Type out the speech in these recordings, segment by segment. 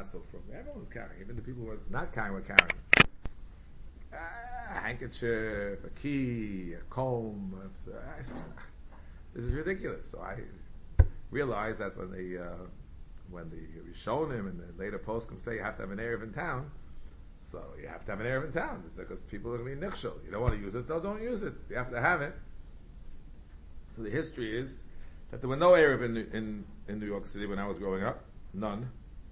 not so from. Everyone was carrying. Even the people who were not carrying were carrying. A handkerchief, a key, a comb. This is ridiculous. So I realized that when the Rishonim and the later poskim say you have to have an Erev in town, so you have to have an Erev in town. It's because people are going to be nichshel. You don't want to use it, don't use it. You have to have it. So the history is that there were no Erev in New York City when I was growing up. None.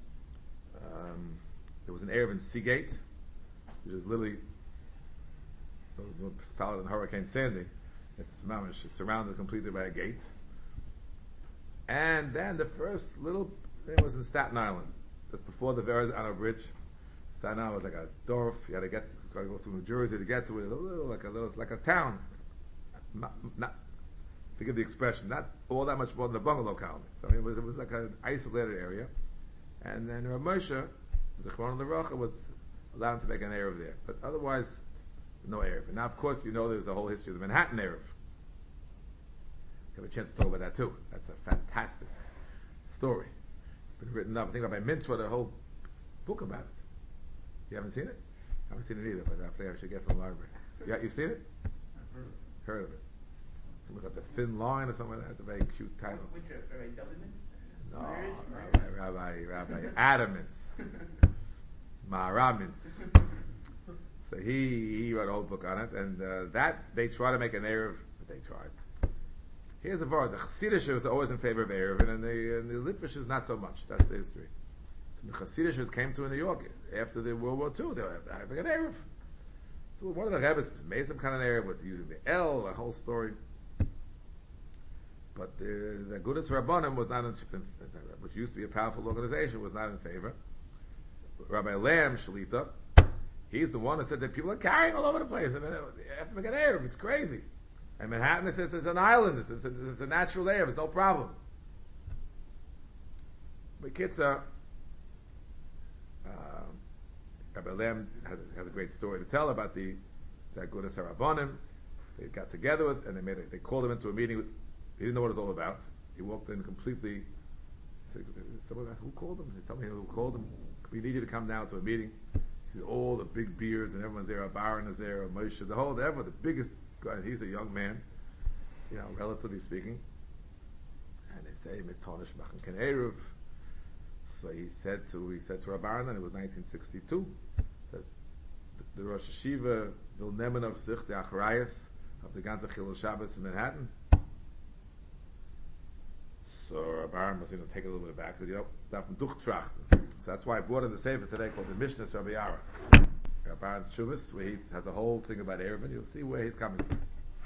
There was an Erev in Seagate, which is literally municipality in Hurricane Sandy. It's mamish, surrounded completely by a gate. And then the first little thing was in Staten Island. Just before the Verrazano Bridge. Staten Island was like a dorf. You had to go through New Jersey to get to it. It's like a town. Not forgive the expression, not all that much more than a bungalow colony. So I mean, it was like an isolated area. And then Rav Moshe, Zichron L'Rocha, was allowed to make an Erev there. But otherwise, no Erev. And now, of course, you know there's a whole history of the Manhattan Erev. We have a chance to talk about that too. That's a fantastic story. It's been written up. I think Rabbi Mintz wrote a whole book about it. You haven't seen it? I haven't seen it either, but I should get from the library. You've seen it? I've heard of it. To look up the thin line or something like that. That's a very cute title. Which Rabbi W. Mintz? No, Rabbi Adam Mintz. Maharam Mintz. So he wrote a whole book on it, and that they try to make an Erev, but they tried. Here's the word. The Chassidish was always in favor of Erev, and the Litvish is not so much. That's the history. So the Chassidish came to New York after the World War II. They were having an Erev. So one of the Rebbes made some kind of Erev with using the L, the whole story. But the Agudas Rabbanim was not in, which used to be a powerful organization, was not in favor. Rabbi Lam Shalita, he's the one who said that people are carrying all over the place. I mean, you have to make an Erev. It's crazy. And Manhattan, it says it's an island. It's a natural Erev. It's no problem. But Kitzah, Rabbi Lam has a great story to tell about the Agudas Rabbanim. They got together with, and they called him into a meeting. He didn't know what it was all about. He walked in completely. Someone asked, who called him? He told me who called him. We need you to come down to a meeting. He said, all the big beards and everyone's there. Baron is there. Moshe, everyone, the biggest guy. He's a young man, relatively speaking. And they say, Mitonish Machen Ken Erev. So he said to Rav Baron, and it was 1962. Said the Rosh Hashiva will nemen of sich the Achrayas of the ganze Chilul Shabbos in Manhattan. So Rav Baron must take a little bit back. Said, davon durchtrachten. So that's why I brought in the Sefer today called the Mishnah Rabbi Yara. Rav Baron's Chuvas, where he has a whole thing about Erev, and you'll see where he's coming from.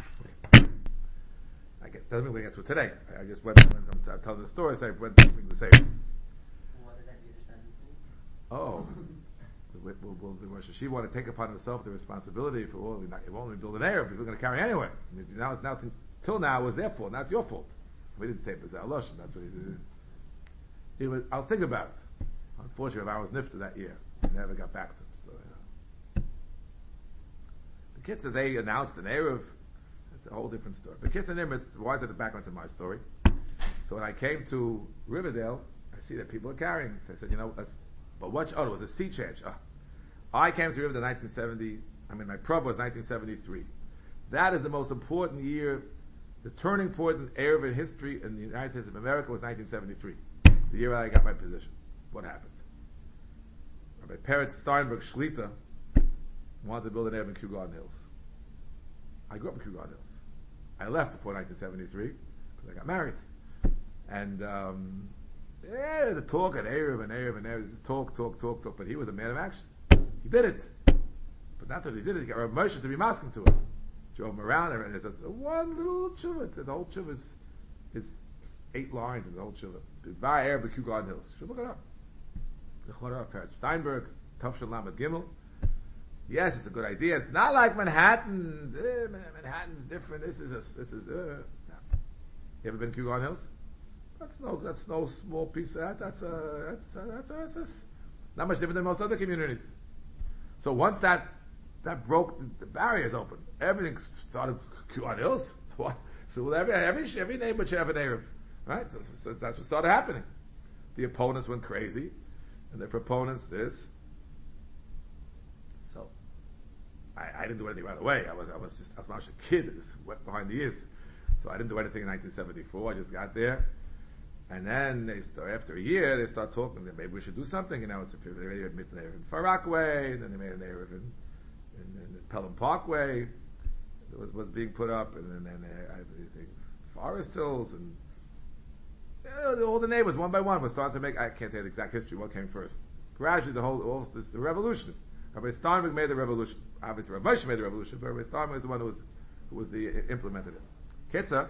Okay. Doesn't mean we get to it today. I just went when I'm telling the story, so I went to the Sefer. What did that either sentence mean? Oh. Will the Rosh Hashiva want to take upon himself the responsibility for it won't build an Erev, people are going to carry anyway. Till now it was their fault, now it's your fault. We didn't say B'zeh Aloshim, that's what he did. I'll think about it. Unfortunately, I was nifted that year. I never got back to him. So, The kids, they announced an Erev. It's a whole different story. The kids and Nimitz, why is that the background to my story? So when I came to Riverdale, I see that people are carrying. So I said, but watch, it was a sea change. I came to Riverdale in 1970, my prob was 1973. That is the most important year. The turning point in Erev in history in the United States of America was 1973, the year I got my position. What happened? Rabbi Peretz Steinberg Shlita wanted to build an Erev in Kew Garden Hills. I grew up in Kew Garden Hills. I left before 1973 because I got married. And the talk at Erev, just talk, but he was a man of action. He did it. But not that he did it, he got Rabbi Moshe to be masking to it. Drove him around there, and it's one little tshuva. The whole tshuva is 8 lines in the whole tshuva. Dvar Erev Kew Garden Hills. You should look it up. The Chorah Peretz Steinberg, Tavshel Lamed Gimel. Yes, it's a good idea. It's not like Manhattan. Manhattan's different. This is. No. You ever been to Kew Garden Hills? That's no small piece of that. That's not much different than most other communities. So once that broke, the barriers open. Everything started Kew Garden Hills. So every neighborhood should have an Erev, right? So that's what started happening. The opponents went crazy, and the proponents this. So, I didn't do anything right away. I was a kid, just wet behind the ears. So I didn't do anything in 1974. I just got there. And then after a year, they start talking that maybe we should do something. They admit an Erev in Far Rockaway, and then they made an Erev in Pelham Parkway. It was being put up, and then Forest Hills, and all the neighbors, one by one, were starting to make, I can't tell you the exact history, what came first. Gradually, the revolution. Rabbi Steinberg made the revolution. Obviously, Rabbi Moshe made the revolution, but Rabbi Steinberg is the one who implemented it. Ketzer.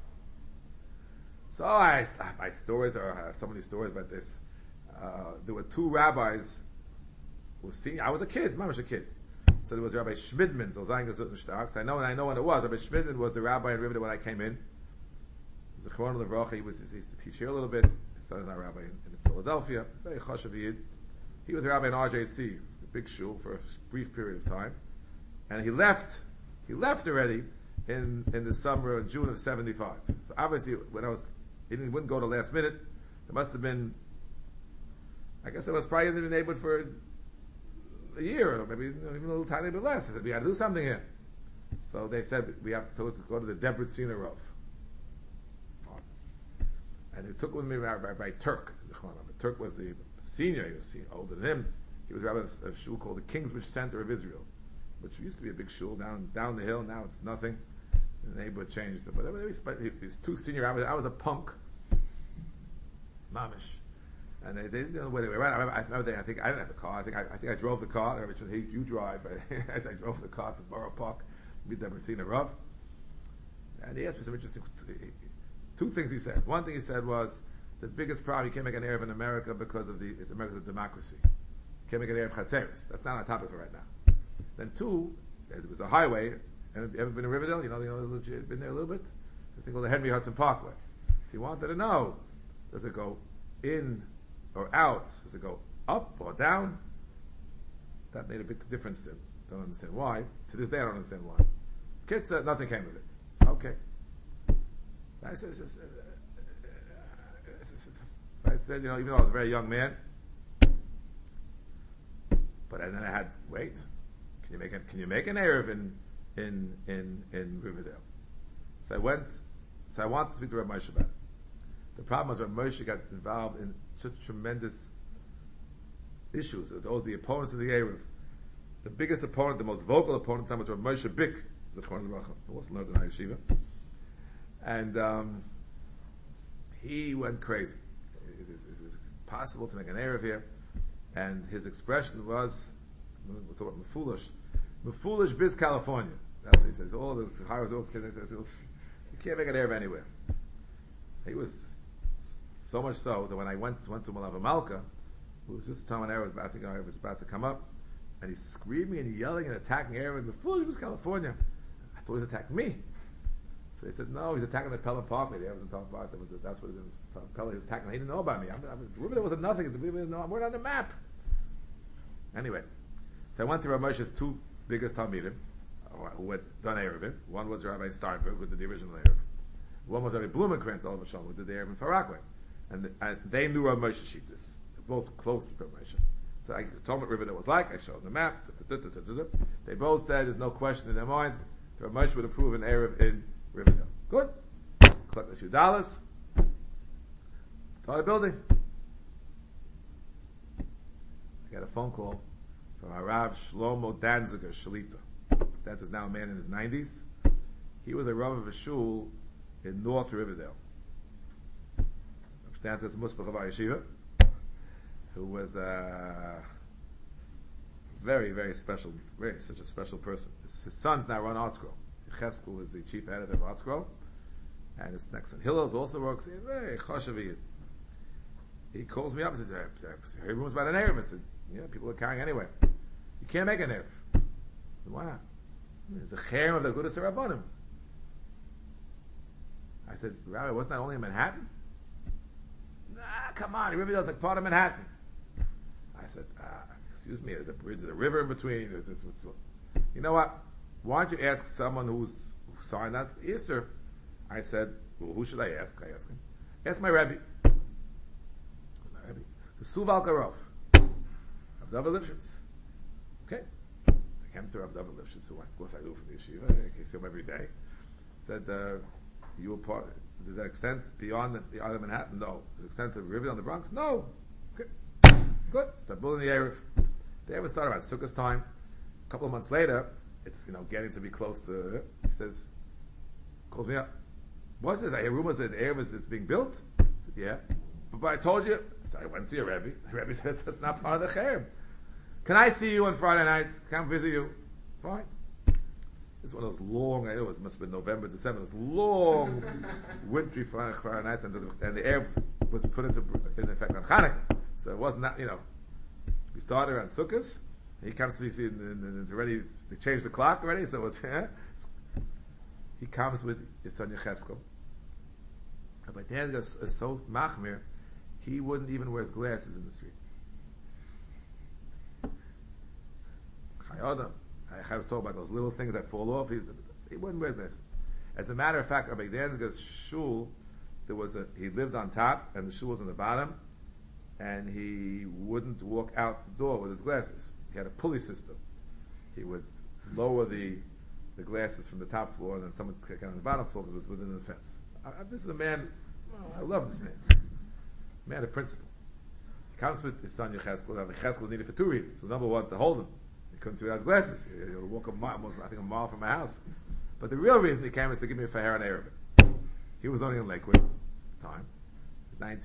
So my stories are, I have so many stories about this. There were two rabbis who were senior. I was a kid, I was a kid. So there was Rabbi Schmidman, so I know when it was. Rabbi Schmidman was the rabbi in Rivendell when I came in. Zechron Levracha, he used to teach here a little bit. His son is now a rabbi in Philadelphia, very chashav yid. He was a rabbi in RJC, a big shul, for a brief period of time. And he left already in the summer of June of 75. So obviously, he wouldn't go to last minute. It must have been, I guess it was probably in the neighborhood for a year, or maybe even a little tiny bit less. They said, we got to do something here. So they said, we have to go to the Debrecen Rov. And they took with me Rabbi Turk. Turk was the senior, he was older than him. He was rabbi of a shul called the Kingsbridge Center of Israel, which used to be a big shul down the hill. Now it's nothing. The neighborhood changed. But these two senior rabbis, I was a punk, mamish, and they didn't know where they were. I remember I think I didn't have a car. I think I drove the car. You drive, but as I drove the car to Borough Park, meet them and seen a Rav. And he asked me some interesting. Two things he said. One thing he said was, the biggest problem, you can't make an Erev in America because of America's democracy. You can't make an Erev Chatzeris. That's not on topic for right now. Then two, it was a highway. And you ever been to Riverdale? Been there a little bit? It's a thing called the Henry Hudson Parkway. If you wanted to know, does it go in or out? Does it go up or down? That made a big difference to him. Don't understand why. To this day, I don't understand why. Kids, nothing came of it. Okay. I said, even though I was a very young man, but then I had, wait, can you make an Erev in Riverdale? So I wanted to speak to Rabbi Moshe about it. The problem was Rabbi Moshe got involved in such tremendous issues. Those the opponents of the Erev. The biggest opponent, the most vocal opponent, was Rabbi Moshe Bick, who also learned in Yeshiva. And he went crazy. Is possible to make an Erev here? And his expression was, we'll talk about Mefulish bis California. That's what he says. All the high results, you can't make an Erev anywhere. He was so much so that when I went to Malav Malka, who was just telling Erev, I think Erev was about to come up, and he's screaming and yelling and attacking Erev, Mefulish bis California. I thought he was attacking me. So he said, no, he's attacking the Pelham Parkway. They wasn't talking about that's what it was. Pelham was attacking. He didn't know about me. Riverdale was nothing. We're on the map. Anyway, so I went to Rav Moshe's two biggest Talmidim, who had done Erevin. One was Rabbi Steinberg, who did the original Erev. One was Rabbi Blumenkrantz, all of a sudden, who did the Erev in Far Rockaway. And they knew Rav Moshe Shittus. Both close to Rav Moshe. So I told them what Riverdale was like. I showed them the map. They both said there's no question in their minds that Rav Moshe would approve an Erev in Riverdale. Good. Collect a few dollars. Start building. I got a phone call from Harav Shlomo Danziger Shalita. Danziger's now a man in his 90s. He was a Rav of a shul in North Riverdale. Danziger's a Muspach of Yeshiva, who was very, very special, such a special person. His sons now run ArtScroll. Cheskel is the chief editor of ArtScroll, and his next son Hillels also works. He's very chashav. He calls me up and says, "I heard rumors about an Erev." I said, people are carrying anyway. You can't make an Erev. Why not? It's the cherem of the Agudas Rabbanim. I said, Rabbi, wasn't that only in Manhattan? Nah, come on, Riverdale's like part of Manhattan. I said, excuse me, there's a bridge, there's a river in between. You know what? Why don't you ask someone who signed that? Yes, sir. I said, well, who should I ask? I asked him. Ask my Rebbe. The Suv Al Karov. David Lifshitz. Okay. I came to Rav David Lifshitz, who of course I do from the yeshiva, I see him every day. Said, you were part, does that extend beyond the island of Manhattan? No. Does it extend to Riverdale in the Bronx? No. Okay. Good. Start building the Erev. The Erev started around Sukkot time. A couple of months later, it's, getting to be close to, he says, calls me up. What's this? I hear rumors that the Erev is being built. I said, yeah. But I told you. I said, I went to your Rebbe. The Rebbe says it's not part of the Cherem. Can I see you on Friday night? Can I visit you? Fine. It's one of those long, I know it must have been November, December, those long, wintry Friday nights, and the Erev was put in effect on Hanukkah. So it wasn't that, we started around Sukkot. He comes to me, see, and it's already, they changed the clock already, so it was, he comes with his son Yecheskel. But dad is so machmir, he wouldn't even wear his glasses in the street. Chayodam. I was talking about those little things that fall off. He wouldn't wear glasses. As a matter of fact, Rabbi Danziger's shul, he lived on top, and the shul was on the bottom, and he wouldn't walk out the door with his glasses. He had a pulley system. He would lower the glasses from the top floor, and then someone would kick on the bottom floor because it was within the fence. This is a man, I love this man. Man of principle. He comes with his son Yecheskel. Now, Yecheskel was needed for two reasons. So number one, to hold him. He couldn't see without his glasses. He'll walk a mile from my house. But the real reason he came is to give me a Fahar in Arabic. He was only in Lakewood at the time. It was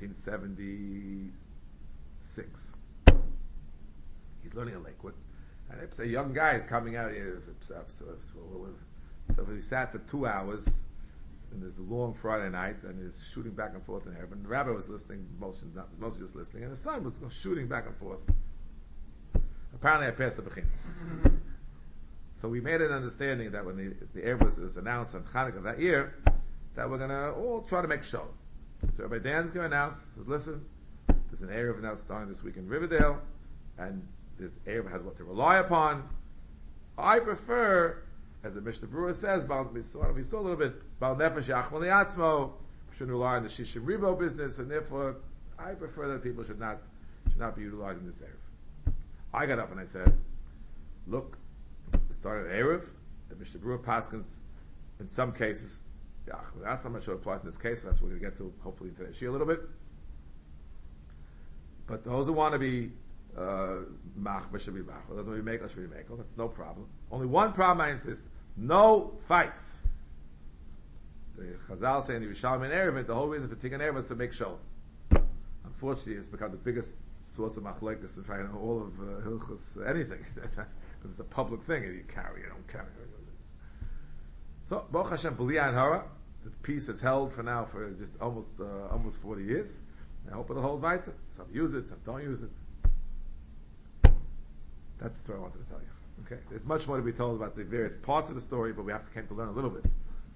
1976. He's learning in Lakewood. And a young guy is coming out here. So we sat for 2 hours in this long Friday night, and he's shooting back and forth in heaven. The rabbi was listening, mostly just listening, and his son was shooting back and forth. Apparently I passed the Bechina. So we made an understanding that when the Erev was announced on Hanukkah that year, that we're going to all try to make show. So Rabbi Dan's going to announce, says, listen, there's an Erev now starting this week in Riverdale, and this Erev has what to rely upon. I prefer, as the Mishnah Berurah says, we saw a little bit, Bal Nefesh Yachmal Liatzmo, we shouldn't rely on the Shishim Ribo business, and therefore, I prefer that people should not be utilizing this Erev. I got up and I said, look, the start of Erev, the Mishnah Berurah paskins, in some cases, that's how much it applies in this case, so that's what we're going to get to, hopefully, in today's shir a little bit. But those who want to be machber should be machber. Those who want to be mekel should be mekel. That's no problem. Only one problem, I insist. No fights. The Chazal say in the Yerushalmi and Erev, the whole reason for Tikkun Erev was to make shalom. Unfortunately, it's become the biggest source of machlekes in fact all of Hilchos anything. Because it's a public thing, and you don't carry. So, Baruch Hashem, B'li Hara, the peace is held for now for just almost 40 years. I hope it'll hold weiter. Some use it, some don't use it. That's the story I wanted to tell you. Okay, there's much more to be told about the various parts of the story, but we have to learn a little bit.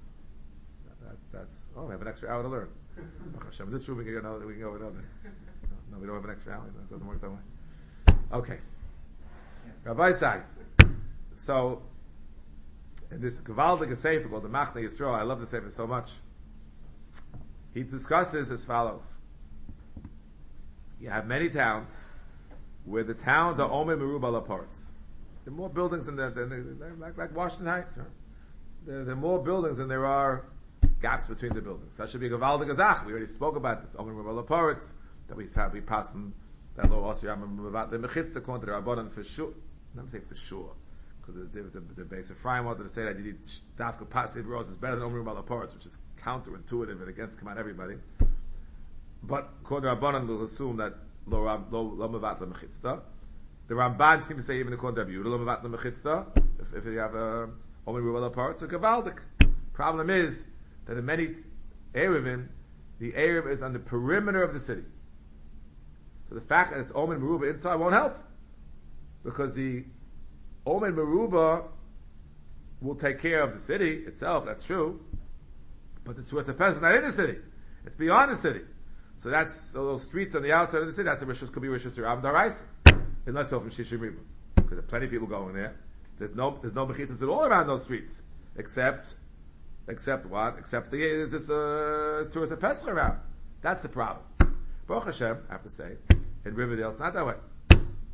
We have an extra hour to learn. Baruch Hashem, in this room we can go another. No, we don't have an extra hour. It doesn't work that way. Okay. Rabbi Sai. So, in this Gavaldik Sefer called the Machne Yisrael, I love the Sefer so much. He discusses as follows. You have many towns where the towns are Omer Merubal parts. There are more buildings than like Washington Heights. Right? There are more buildings than there are gaps between the buildings. That should be Gavaldik Azach. We already spoke about it. Omer Merubal parts. That we pass them that law also the Mechitzah according to the Rabbanan for sure. Let me say for sure, because the base of Ephraim wanted to say that you need Dafka passive rose is better than Omrim Malaparts, which is counterintuitive and against come on everybody. But according to Rabbanan, we'll assume that lo mevat lemechitzta. The Ramban seems to say even according to Rabbi Yehuda lo mevat lemechitzta. If you have Omrim Malaparts, so gavaldik. Problem is that in many Erevim, the Erev is on the perimeter of the city. So the fact that it's Omen Meruba inside won't help. Because the Omen Meruba will take care of the city itself, that's true. But the Tzuras HaPes is not in the city. It's beyond the city. So that's those streets on the outside of the city, that's a Rishus, could be Rishus Ram Darais. Unless so from Shishim Riba. Because there are plenty of people going there. There's no Bechitzas at all around those streets. Except what? There's this Tzuras HaPes around. That's the problem. Baruch Hashem, I have to say, in Riverdale, it's not that way.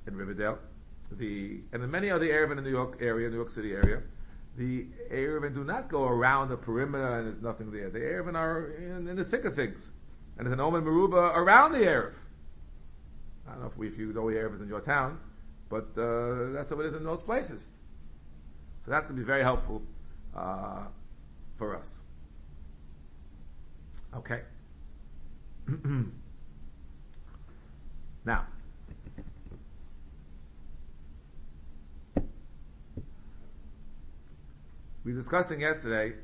in Riverdale. And in many other areas in the New York City area, the Erevin do not go around the perimeter and there's nothing there. The Erevin are in the thick of things. And there's an Omen Meruba around the Erev. I don't know if you know Erev is in your town, but that's how it is in most places. So that's going to be very helpful for us. Okay. Now, we were discussing yesterday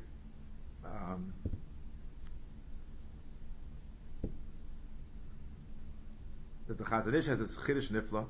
that the Chazon Ish has this Chiddush Nifla.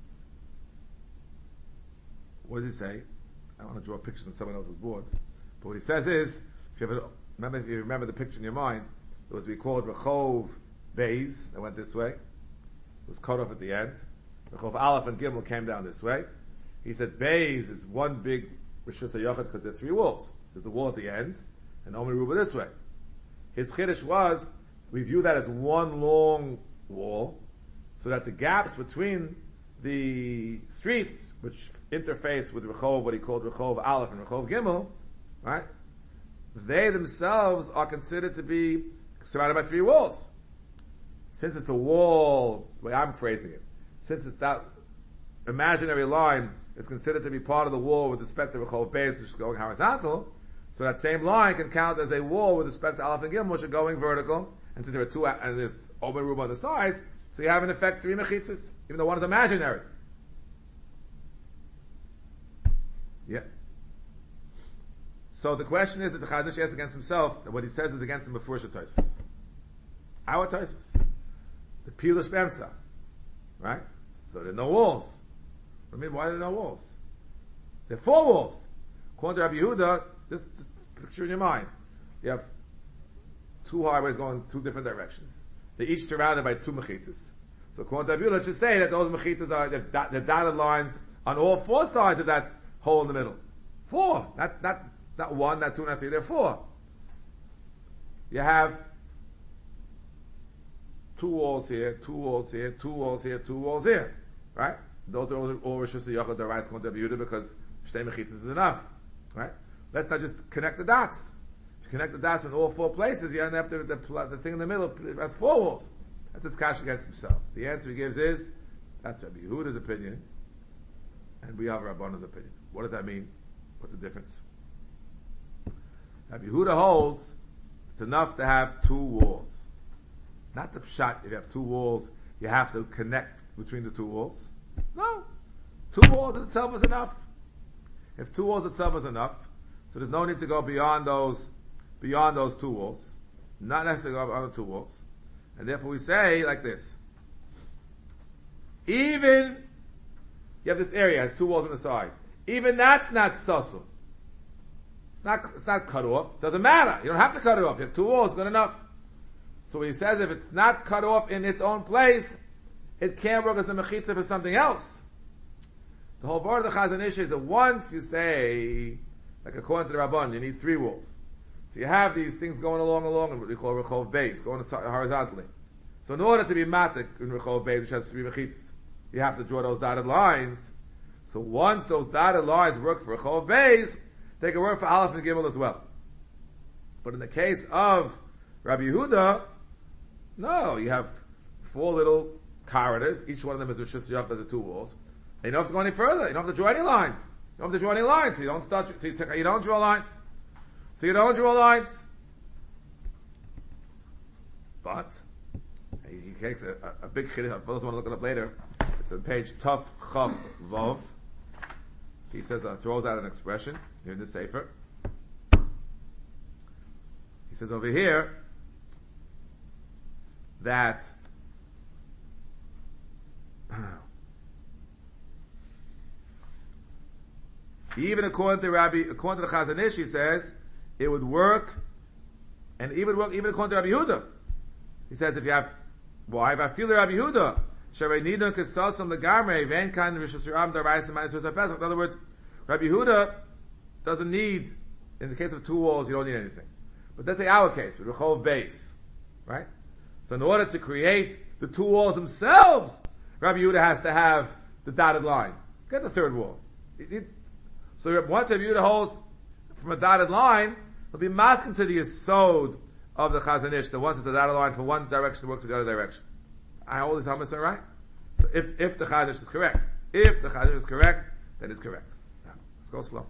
What does he say? I want to draw a picture on someone else's board. But what he says is, if you remember the picture in your mind, it was we called Rechov Beis, that went this way. It was cut off at the end. Rechov Aleph and Gimel came down this way. He said Beis is one big Rishus HaYachid because there are three walls. There's the wall at the end, and Omer Ruba this way. His Chiddush was, we view that as one long wall, so that the gaps between the streets, which interface with Rechov, what he called Rechov Aleph and Rechov Gimel, right? They themselves are considered to be surrounded by three walls. Since it's a wall, the way I'm phrasing it, since it's that imaginary line is considered to be part of the wall with respect to Rechov Beis, which is going horizontal, so that same line can count as a wall with respect to Aleph and Gimel, which are going vertical, and since there are two, and there's Omer Ruba on the sides, so you have in effect three mechitzas, even though one is imaginary. Yeah. So the question is that the Chazon Ish asks against himself, that what he says is against the Mefurish Tosfos. Our Tosfos. The Pilush B'emtza. Right? So there are no walls. I mean, why are there no walls? There are four walls. According to Rabbi Yehuda, just picture in your mind. You have two highways going two different directions. They're each surrounded by two mechitzas. So according to Rabbi Yehuda, let's just say that those mechitzas are the dotted lines on all four sides of that hole in the middle. Four. Not one, not two, not three. There are four. You have two walls here, two walls here, two walls here, two walls here. Right? Those are all Rishus HaYachid D'Oraisa according to Rabbi Yehuda because Shtei Mechitzas is enough. Right? Let's not just connect the dots. If you connect the dots in all four places, you end up with the thing in the middle. That's four walls. That's his kash against himself. The answer he gives is, that's Rabbi Yehuda's opinion, and we have Rabbanah's opinion. What does that mean? What's the difference? Rabbi Yehuda holds it's enough to have two walls. Not the pshat, if you have two walls, you have to connect between the two walls. No. Two walls itself is enough. If two walls itself is enough, so there's no need to go beyond those two walls. Not necessarily go beyond the two walls. And therefore we say like this. Even, you have this area, has two walls on the side. Even that's not sussel. It's not cut off. Doesn't matter. You don't have to cut it off. You have two walls, good enough. So he says if it's not cut off in its own place, it can't work as a mechitza for something else. The whole part of the Chazon Ish is that once you say, like according to the Rabban, you need three walls. So you have these things going along, and what we call Rechov Beis, going horizontally. So in order to be matik in Rechov Beis, which has three mechitzas, you have to draw those dotted lines. So once those dotted lines work for Rechov Beis, they can work for Aleph and Gimel as well. But in the case of Rabbi Yehuda, no, you have four little corridors. Each one of them is Rishus HaYachid as the two walls. And you don't have to go any further. You don't have to draw any lines. You don't have to draw any lines. So you don't start. So you don't draw lines. So you don't draw lines. But he takes a big chiddush. For those who want to look it up later, it's on page Tuf Chav Vov. He says throws out an expression here in the Sefer. He says over here that even according to the Chazon Ish, he says it would work, and even according to Rabbi Yehuda, he says if you have why if I feel Rabbi Yehuda, Shareidon Kesasam Legamrei Vein Kan Rishus Ram D'Oraisa Minus Rishus HaPesach. In other words, Rabbi Yehuda doesn't need. In the case of two walls, you don't need anything. But let's say our case with Rechov Beis, right? So in order to create the two walls themselves, Rabbi Yehuda has to have the dotted line. Get the third wall. So once Rabbi Yehuda holds from a dotted line, he'll be masking to the yesod of the Chazon Ish, that once it's a dotted line from one direction, it works in the other direction. I hold this Hamas right? So if the Chazon Ish is correct, then it's correct. Now, let's go slow.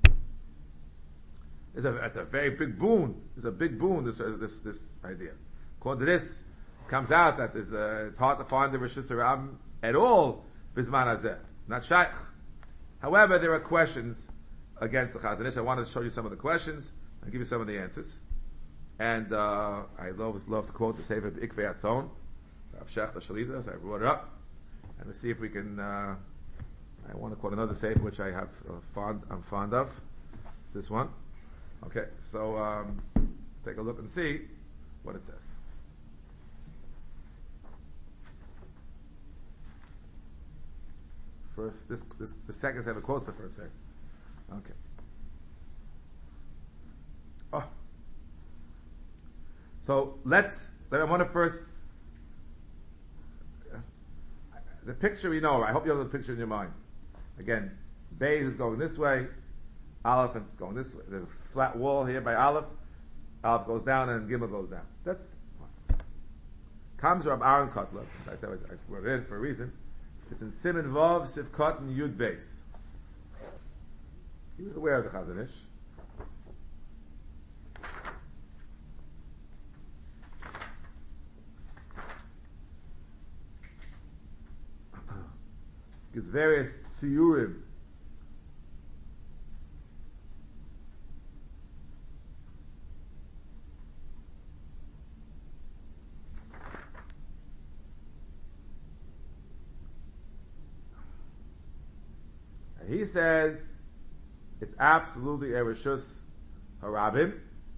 It's a very big boon. It's a big boon, this idea. According to this, it comes out that it's hard to find the Rosh Hashanah at all, Bisman Hazeh. Not Shaykh. However, there are questions against the Chazon Ish. I wanted to show you some of the questions and give you some of the answers. And I always love to quote the Sefer Ikvei Atzon, Rav Shechter Shalita, so I brought it up. And let's see if we can, I want to quote another Sefer which I have I'm fond of. It's this one. Okay, so let's take a look and see what it says. First, the second Sefer quotes the first Sefer. Okay. Oh. So I want to first, the picture you know, I hope you have the picture in your mind. Again, Beis is going this way, Aleph is going this way. There's a flat wall here by Aleph Aleph goes down and Gimel goes down. That's fine. Comes Rab Aaron Kotler, I said I wrote it in for a reason. It's in Siman Vav, Sivkot, and Yud Beis. He was aware of the Chazon Ish. Gives various tziyurim. And he says it's absolutely a Rishus Harabim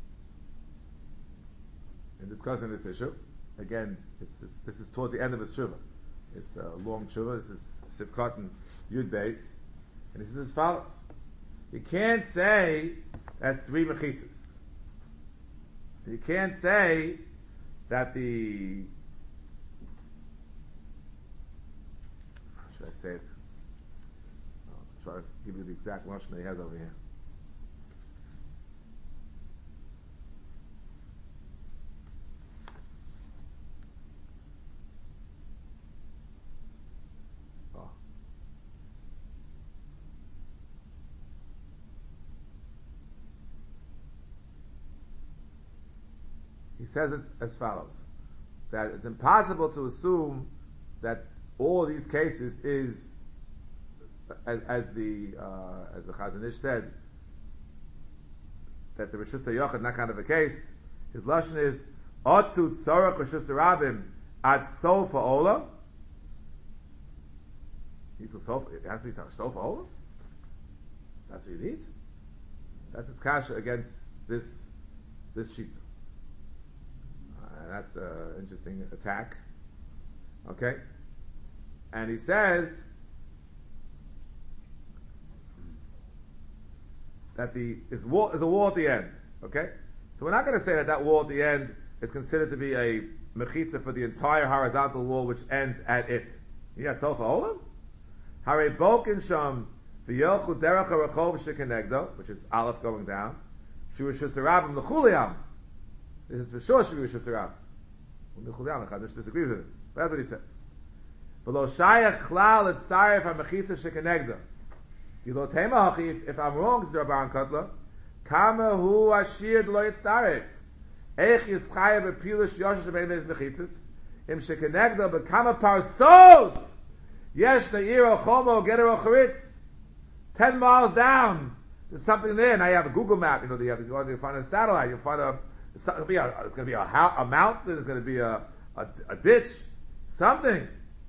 in discussing this issue. Again, this is towards the end of his tshuva. It's a long tshuva. This is Sivkot and Yud Beis. And this is as follows. You can't say that's 3 mechitzas. You can't say that how should I say it? I'll try to give you the exact lashon that he has over here. He says it as follows, that it's impossible to assume that all these cases is, as the Chazon Ish said, that the Rishus HaYochid, not kind of a case. His lashon is, Otu tzorach Rishus HaRabim ad sofa olam. It has to be sofa olam? That's what you need? That's its kasha against this sheet. That's an interesting attack. Okay? And he says that there's a wall at the end. Okay? So we're not going to say that wall at the end is considered to be a mechitza for the entire horizontal wall which ends at it. Yeah, sofa olam? Hare bokin sham v'yelchu derech harachov shekenegdo, which is Aleph going down. Shu Rishus HaRabim l'chuliam. This is for sure Shu Rishus HaRabim. I just disagree with it. But that's what he says. V'lo shayach klal et tzaref ha-mechitza shekenegdo. Yilo tema hachif, if I'm wrong, says Rabban Kotler, kama hu ashir d'lo yitzaref. Eich yischaya b'pilush yoshesh b'nei beis mechitzas. Im shekenegdo b'kama parsos. Yesh le'ir o-chomo geter o-charitz. 10 miles down. There's something there. Now you have a Google map. You know, you have to go and find a satellite. You'll find it's going to be a mountain. There's going to be a ditch. Something.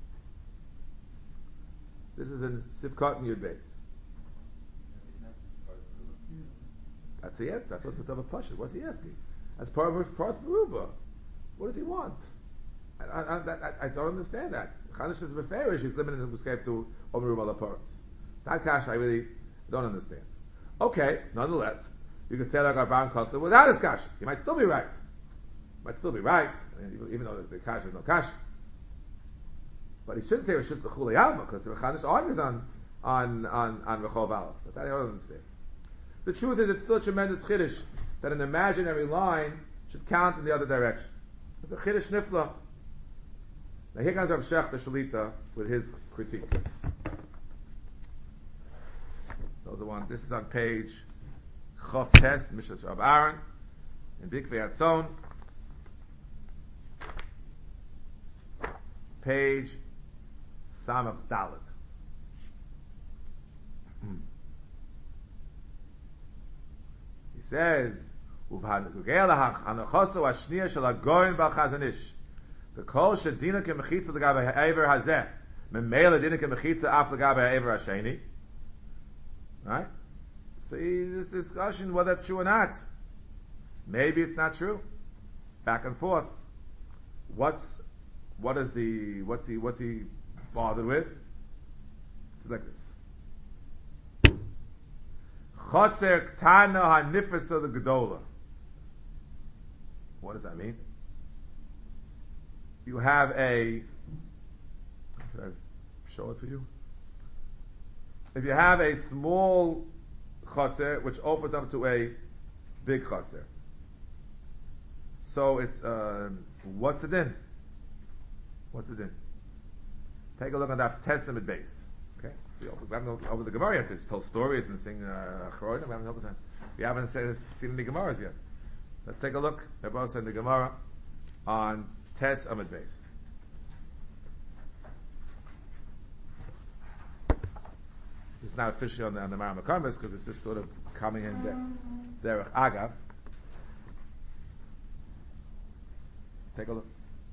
This is in Sivkot and Yud Beis. That's the answer. I thought it was a question. What's he asking? That's part of Meruba. What does he want? I don't understand that. Chanish is Beferish. He's limited himself to Meruba Laparas. That kash I really don't understand. Okay, nonetheless, you could say like Rabban Kotler without his kash. He might still be right. Even though the kash is no kash. But he shouldn't say Rishus L'chulei Alma, because the Chazanish argues on Rechov Aleph. But that I don't understand. The truth is, it's still a tremendous chiddush that an imaginary line should count in the other direction. It's a chiddush nifla. Now here comes Rav Shech the Shalita with his critique. Those are one. This is on page Chof Tes, Mishras Rav Aaron, in Bikvei Hatzon, page Samach Dalet. He says, "Uvhanugel hanachosu ashniya shel hagoyin b'chazanish. The kol shedina kemechitza l'gabe ha'ever hazeh, memela dina kemechitza af l'gabe ha'ever hasheni." Right? See this discussion whether that's true or not. Maybe it's not true. Back and forth. What's he bothered with? It's like this. Chotzer ktana hanifasa the gedola. What does that mean? You have a. Can I show it to you? If you have a small chotzer which opens up to a big chotzer, so it's what's it in? What's it in? Take a look on that Testament base. Okay, we haven't over the Gemara yet. Just tell stories and sing Choronim. We haven't seen any Gemaras yet. Let's take a look. They're both in the Gemara on Tes Amid base. It's not officially on the Mara Makamis because it's just sort of coming in there. Agav. Take a look.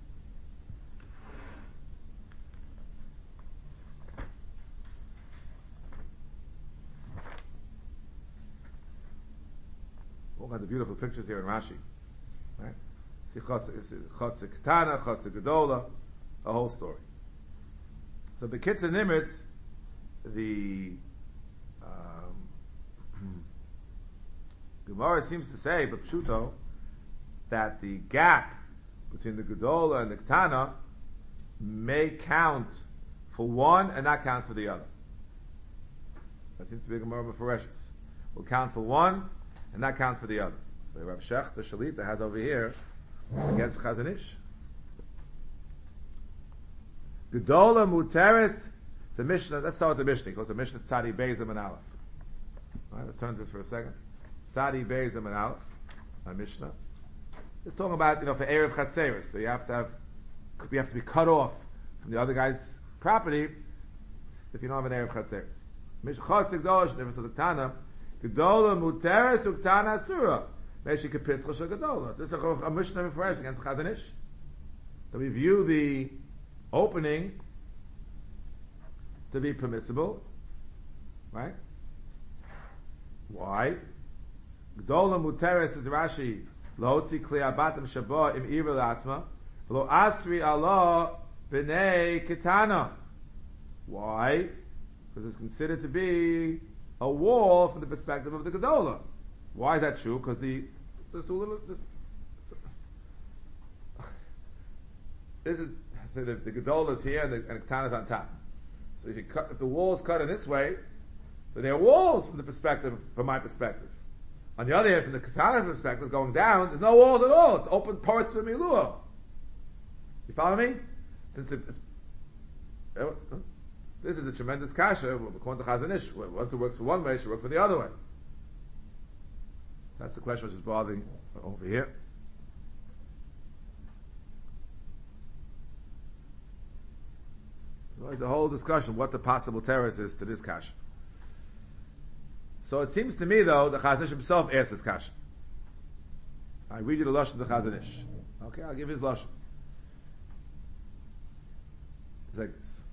All kinds of beautiful pictures here in Rashi. Right? See Chotzer Ketana, Chotzer Gedola, a whole story. So B'Kitzur Nimitz, the Gemara seems to say, but Pshuto, that the gap between the Gedola and the Ketana may count for one and not count for the other. That seems to be a Gemara Meforeshus. Will count for one and not count for the other. So Rav Shech, the Shalita, has over here against Chazanish. Gedola Muteres. It's a Mishnah. Let's start with the Mishnah. It's a Mishnah Tzadi Beizim and Aleph. Right, let's turn to this for a second. Tzadi Beizim and Aleph. A Mishnah. It's talking about for Erev Chatzeris. So you have to be cut off from the other guy's property if you don't have an Erev Chatzeris. Mishnah Chotzer Gedola difference of the Tana. Gedola Muteres Uktana Asura. Meshi Kepischa Shel Gedola. This is a Mishnah Meforesh against Chazanish. So we view the opening to be permissible, right? Why? Gdola muteres is Rashi lootzi kli abatim shaba im ivir latzma lo asri Allah b'nei ketana. Why? Because it's considered to be a wall from the perspective of the Gedola. Why is that true? Because this is so the Gedola is here and the ketana is on top. So if the wall's cut in this way, so there are walls from my perspective. On the other hand, from the Ketana's perspective, going down, there's no walls at all. It's open parts for Milua. You follow me? This is a tremendous kasha, according to Chazanish. Once it works for one way, it should work for the other way. That's the question which is bothering over here. There's a whole discussion what the possible terrorist is to this kasha. So it seems to me, though, the Chazanish himself asked this kasha. I read you the lashon of the Chazanish. Okay, I'll give you his lashon. It's like this.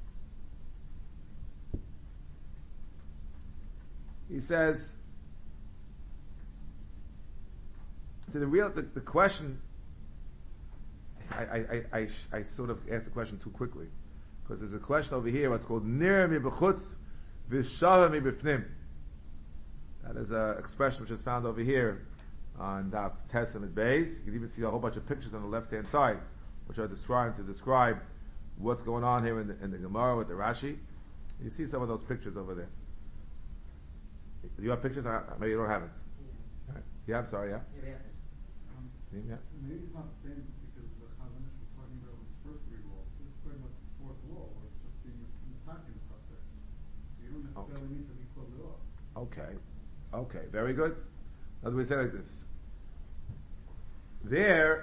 He says, so the question, I sort of asked the question too quickly. Because there's a question over here, what's called Nir mi b'chutz v'shava mi b'fnim. That is an expression which is found over here on Daf Tes Amid Beis. You can even see a whole bunch of pictures on the left-hand side, which are trying to describe what's going on here in the Gemara with the Rashi. You see some of those pictures over there. Do you have pictures? Maybe you don't have it. Yeah. Right. Yeah, I'm sorry, yeah? Yeah, we have it. See, yeah. Maybe it's not the same because the Chazanish was talking about the first three walls. This is talking about the fourth wall, or just being in the back in the top section. So you don't necessarily need to be close it off. Okay, very good. Now we say like this. There,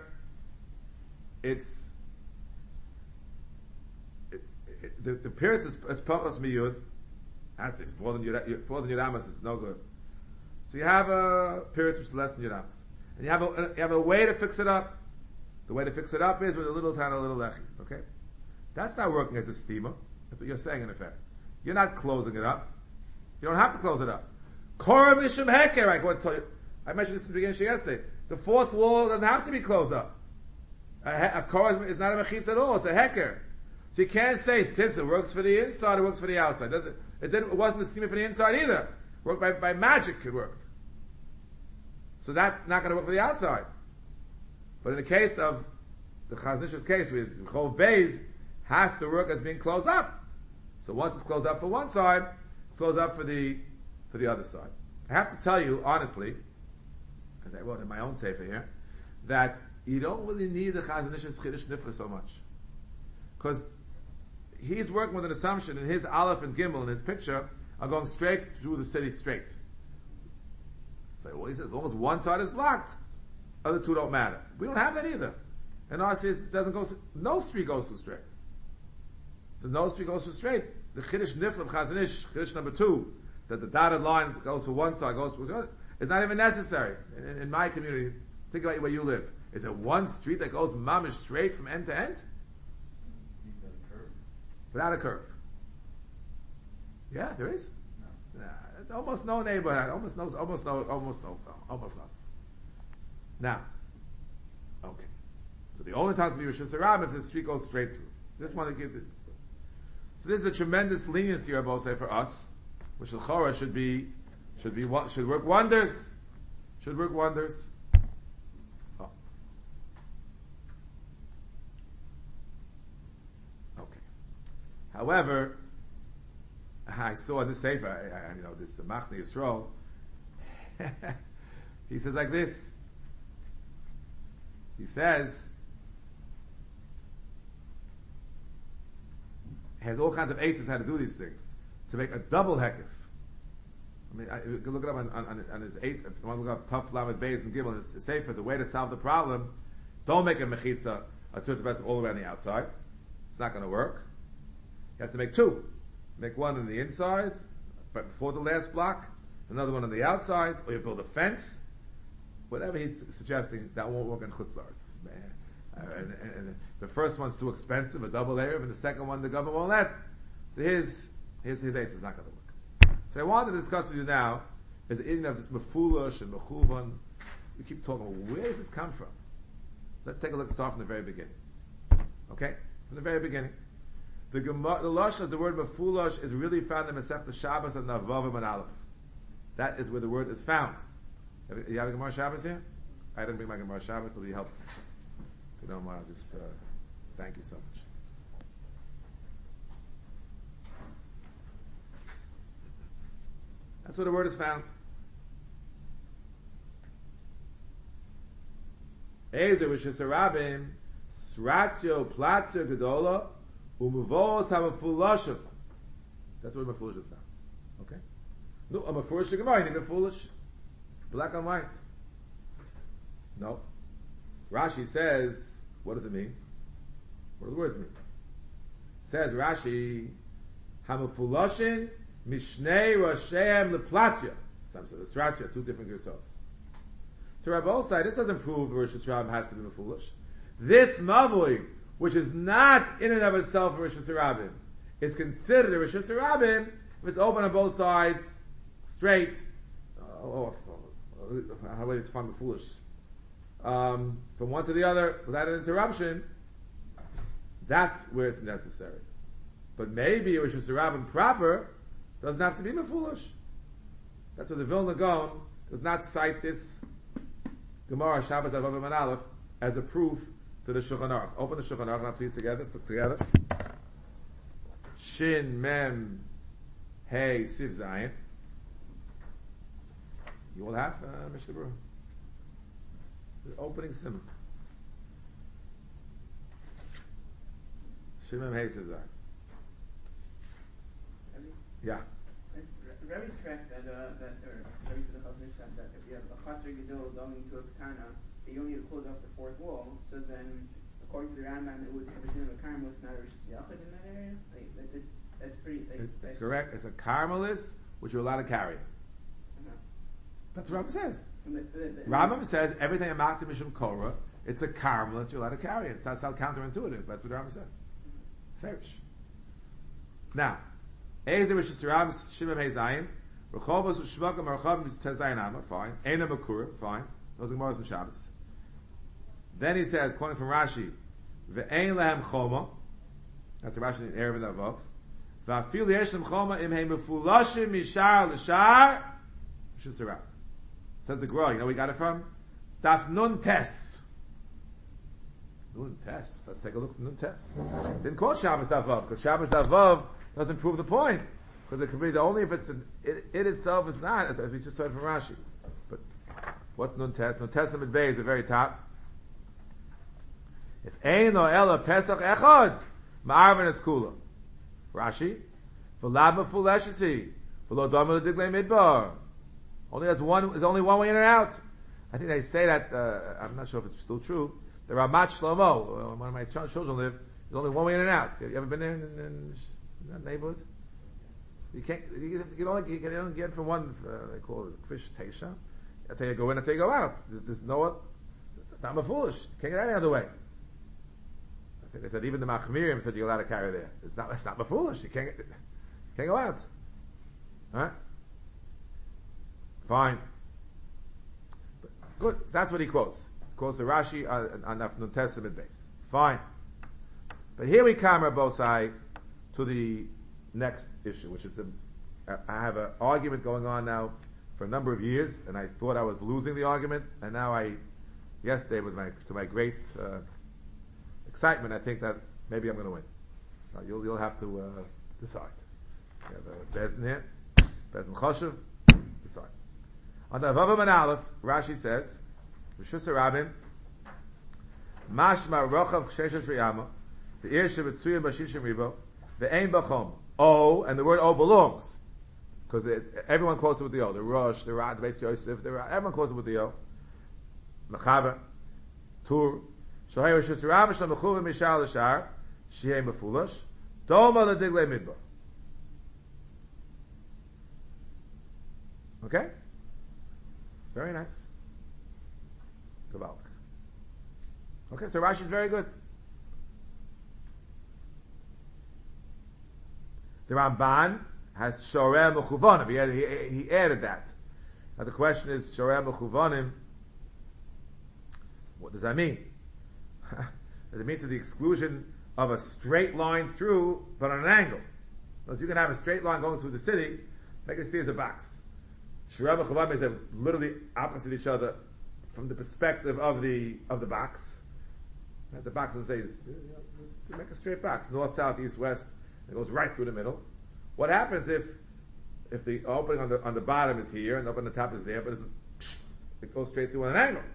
the appearance is pachas miyud. That's it. More than Yuramas, it's no good. So you have a appearance which is less than Yuramas. And you have a way to fix it up. The way to fix it up is with a little tiny little lechi. Okay? That's not working as a steamer. That's what you're saying in effect. You're not closing it up. You don't have to close it up. Korah mishum heker, I mentioned this in the beginning yesterday. The fourth wall doesn't have to be closed up. A korah is not a mechitz at all, it's a heker. So you can't say, since it works for the inside, it works for the outside. It wasn't the steamer for the inside either. It worked by magic, it worked. So that's not going to work for the outside. But in the case of the Chaznish's case, with Chov Beis, has to work as being closed up. So once it's closed up for one side, it's closed up for the other side. I have to tell you, honestly, because I wrote in my own sefer here, that you don't really need the Chaznish's Chiddush Nifla so much. Because he's working with an assumption, and his Aleph and Gimel in his picture are going straight through the city straight. So well, he says, as long as one side is blocked, other two don't matter. We don't have that either. And ours says it doesn't go through, no street goes through straight. So no street goes through straight. The Chiddush Nifla of Chazanish, Chiddush number 2, that the dotted line goes for one side, goes for the other, is not even necessary. In my community, think about where you live. Is there one street that goes mamish straight from end to end? Without a curve. Yeah, there is. No. It's almost no neighborhood. Almost no. Now, okay. So the only time to be Rishus Harabim if the street goes straight through. This one to give the. So this is a tremendous leniency, I will say, for us, which L'chora should work wonders. Should work wonders. Oh. Okay. However, I saw in the Sefer, this Machne Yisrael, he says like this. He says, has all kinds of eights how to do these things. To make a double hekif. I mean, you can look it up on his eight, if you want to look up Taf Lamed Beis and Gimel, it's Sefer, the way to solve the problem, don't make a mechitza, a tzutz all around the outside. It's not going to work. You have to make two. Make one on the inside, but before the last block, another one on the outside, or you build a fence. Whatever he's suggesting, that won't work in chutzlarts. And the first one's too expensive, a double Erev, and the second one the government won't let. So his eights is not going to work. So I want to discuss with you now is the idea of this mefulosh and mechuvan. We keep talking, where does this come from? Let's take a look, start from the very beginning. Okay? From the very beginning. The lush of the word mefulosh is really found in Masechta Shabbos and Navavim and Aleph. That is where the word is found. You have a Gemara Shabbos here? I didn't bring my Gemara Shabbos, it'll be helpful. If you don't mind, just thank you so much. That's where the word is found. Ezer Rishus Harabim, Sratyo Platyo Gedola, Umuvos HaMefuloshim. That's where Mefulosh is found. Okay? No, a Mefulosh Gemara, you need Mefulosh. Black and white. No. Rashi says, what does it mean? What do the words mean? Says Rashi, Hamufuloshin Mishnei Rosheim Leplatya. Some say the Sratya, two different Gersos. So Rabbi said, this doesn't prove the Rishus Harabim has to be Mefulosh. This Mavui, which is not in and of itself a Rishus Harabim, is considered a Rishus Harabim if it's open on both sides, straight, how way it's fun but foolish. From one to the other, without an interruption, that's where it's necessary. But maybe Rishus Harabim proper doesn't have to be foolish. That's why the Vilna Gaon does not cite this Gemara Shabbos Avavim and Aleph as a proof to the Shulchan Aruch. Open the Shulchan Aruch now, please, together. Let's look together. Shin Mem Hey Siv Zayin. You all have Mishnah Berurah. The opening simon. Shin Mem Hey Siv Zayin. Yeah. Rabbi's correct that Rabbi said the Chazon said that if you have a Chatzar Gedol going into a Ketana, you don't need to close off the fourth wall. So then, according to the Rambam, it would have a din of a Carmelist, not a Rosh Yachid in that area. That's pretty. It's correct. It's a Carmelist which you're allowed to carry. That's what Rambam says. Rambam says everything a Maktim Mishum Korah, it's a Carmelist you're allowed to carry. It's not so counterintuitive. That's what Rambam says. Farish. Now. Eizer Rosh Hashanah Shimon Heizayin, Rechovos Shvakam Archav Tezayin Amma, fine. Eina Makurim, fine. Those are Gemaras and Shabbos. Then he says, quoting from Rashi, Ve'ein Lehem Choma. That's the Rashi in Erev and Avav. Va'afil Yeshem Choma Im Hei Mefulashim Mishar L'Shar Rosh Hashanah. Says the Gra. You know where we got it from? Daf Nun Tes. Nun Tes. Let's take a look at Nun Tes. Didn't call Shabbos Avav because Shabbos Avav doesn't prove the point, because it could be the only if it's it itself is not, as we just heard from Rashi. But what's Nun Tes? Nun Tes Amid Bey is the very top. If Ein Lo Ela Pesach Echad Ma'arvin Eskula. Rashi V'Lab Mefuleshesi V'Lo Dama L'Diglei Midbar. Only has one. There's only one way in and out. I think they say that. I'm not sure if it's still true. The Ramat Shlomo, one of my children live. There's only one way in and out. You ever been there in that neighborhood? You can't. You can only get from one. They call it Krish Teisha. That's how you go in. That's how you go out. There's no. It's not foolish. You can't get any other way. I think they said even the Machmirim said you're allowed to carry there. It's not foolish. You can't go out. All right. Fine. Good. So that's what he quotes. He quotes the Rashi on Nun Testament base. Fine. But here we come, Rabbosai, to the next issue, which is I have an argument going on now for a number of years, and I thought I was losing the argument, and now yesterday, to my great excitement, I think that maybe I'm going to win. You'll have to decide. You have a Bezdin here, Bezdin Choshev, decide. On the Vavam and Aleph, Rashi says, Rishus Harabim, Mashma Rochav Sheshes Riyama, the Ir Shebetzuyim Bashishim Ribo, the Ein Bachom. O, and the word O belongs. Because everyone quotes it with the O. The Rosh, the Rad, the Beis Yosef, everyone quotes it with the O. Mechaber, Tur, Shohei Rishus Harabim, Shem Mechuvim Mishar L'Shar, Shihei Mefulash, Doma L'Diglei Midbar. Okay? Very nice. Gewaltig. Okay, so Rashi is very good. The Ramban has Shoreh Mechuvanim. He added that. Now the question is, Shoreh Mechuvanim, what does that mean? Does it mean to the exclusion of a straight line through, but on an angle? Because you can have a straight line going through the city, make it see as a box. Shoreh Mechuvanim is they're literally opposite each other from the perspective of the box. The box says to make a straight box, north, south, east, west. It goes right through the middle. What happens if the opening on the bottom is here and the opening on the top is there, but it goes straight through on an angle?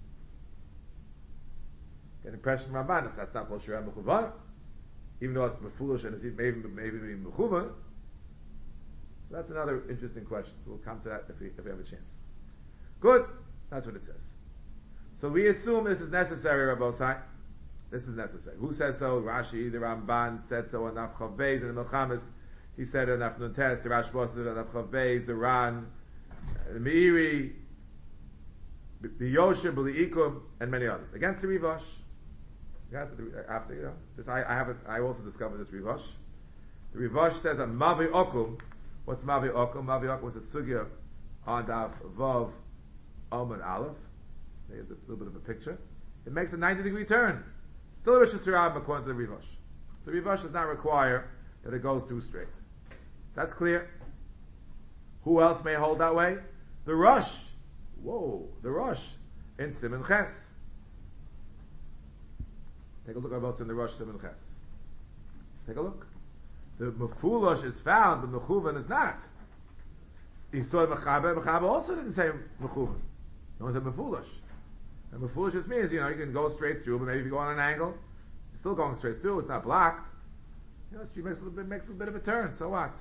Get an impression from Ramban. That's not called Shoreh Mechuvanim, even though it's mefulish and it's maybe mechuvan. So that's another interesting question. We'll come to that if we have a chance. Good. That's what it says. So we assume this is necessary, Rabbosai. This is necessary. Who says so? Rashi, the Ramban said so on Naf Chav Beis, and the Melchames, he said it on Naf Nun Tes, the Rashba said it on Naf Chav Beis, the Ran, the Meiri, B'Yosher, B'Li'ikum, and many others. Against the Rivash. After, this I also discovered this Rivash. The Rivash says that Mavi Okum. What's Mavi Okum? Mavi Okum was a sugya on Daf Vav Amud Aleph. There's a little bit of a picture. It makes a 90-degree turn. Still a Rishus Harabim according to the Rivash. The Rivash does not require that it goes through straight. That's clear. Who else may hold that way? The Rosh. Whoa, the Rosh in Siman Ches. Take a look at what's in the Rosh Siman Ches. Take a look. The Mefulosh is found, but Mechuvan is not. He saw Mechaber also didn't say Mechuvan. No one said Mefulosh. And Mefulosh just means, you can go straight through, but maybe if you go on an angle, you're still going straight through, it's not blocked. The street makes a little bit of a turn, so what?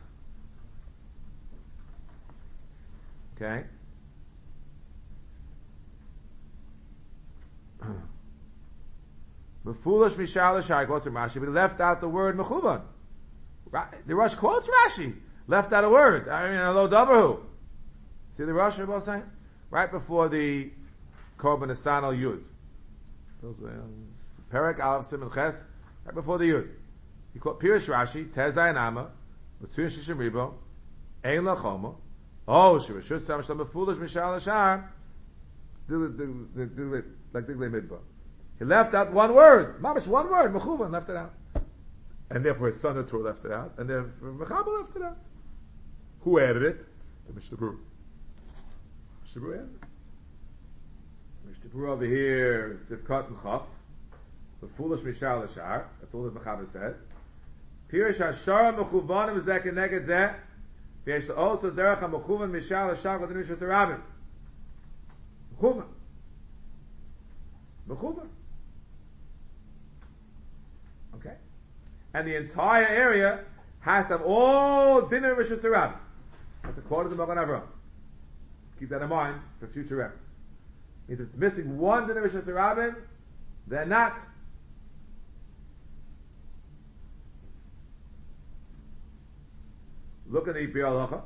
Okay? Mefulosh Mishal Shai quotes from Rashi, but he left out the word Mechuvan. The Rosh quotes Rashi, left out a word. Lo Dabahu. See the Rosh both saying? Right before the Korban Nisan al Yud. Perek Aleph Siman Ches, right before the Yud. He quote Pirish Rashi, Tezai Nama, L'Tzuyin Shishim Ribo, Ein Lachomo, Shivashus Sam Shlam Mefulosh Mishal Ashar, like Diglei Midbar. He left out one word. Mamish, one word. Mechuvan left it out. And therefore his son Tur left it out. And therefore Mechaber left it out. Who added it? The Mishnah Berurah. Mishnah Berurah added it. Mishnah Berurah over here, Sivkat and Chaf. So foolish Mishal Ashar. That's all that Mechaber said. Pirish Hashara Mechuvanim Zek and Neged Zeh. V'yesh also Derech HaMechuvan Mishal Ashar V'adin Mishal Tzarabim. Mechuvan. Mechuvan. Okay? And the entire area has to have all dinner Rosh Hashanah. That's according to Magen Avraham. Keep that in mind for future reference. If it's missing one dinner Rosh Hashanah, they're not. Look at the Biur Halacha,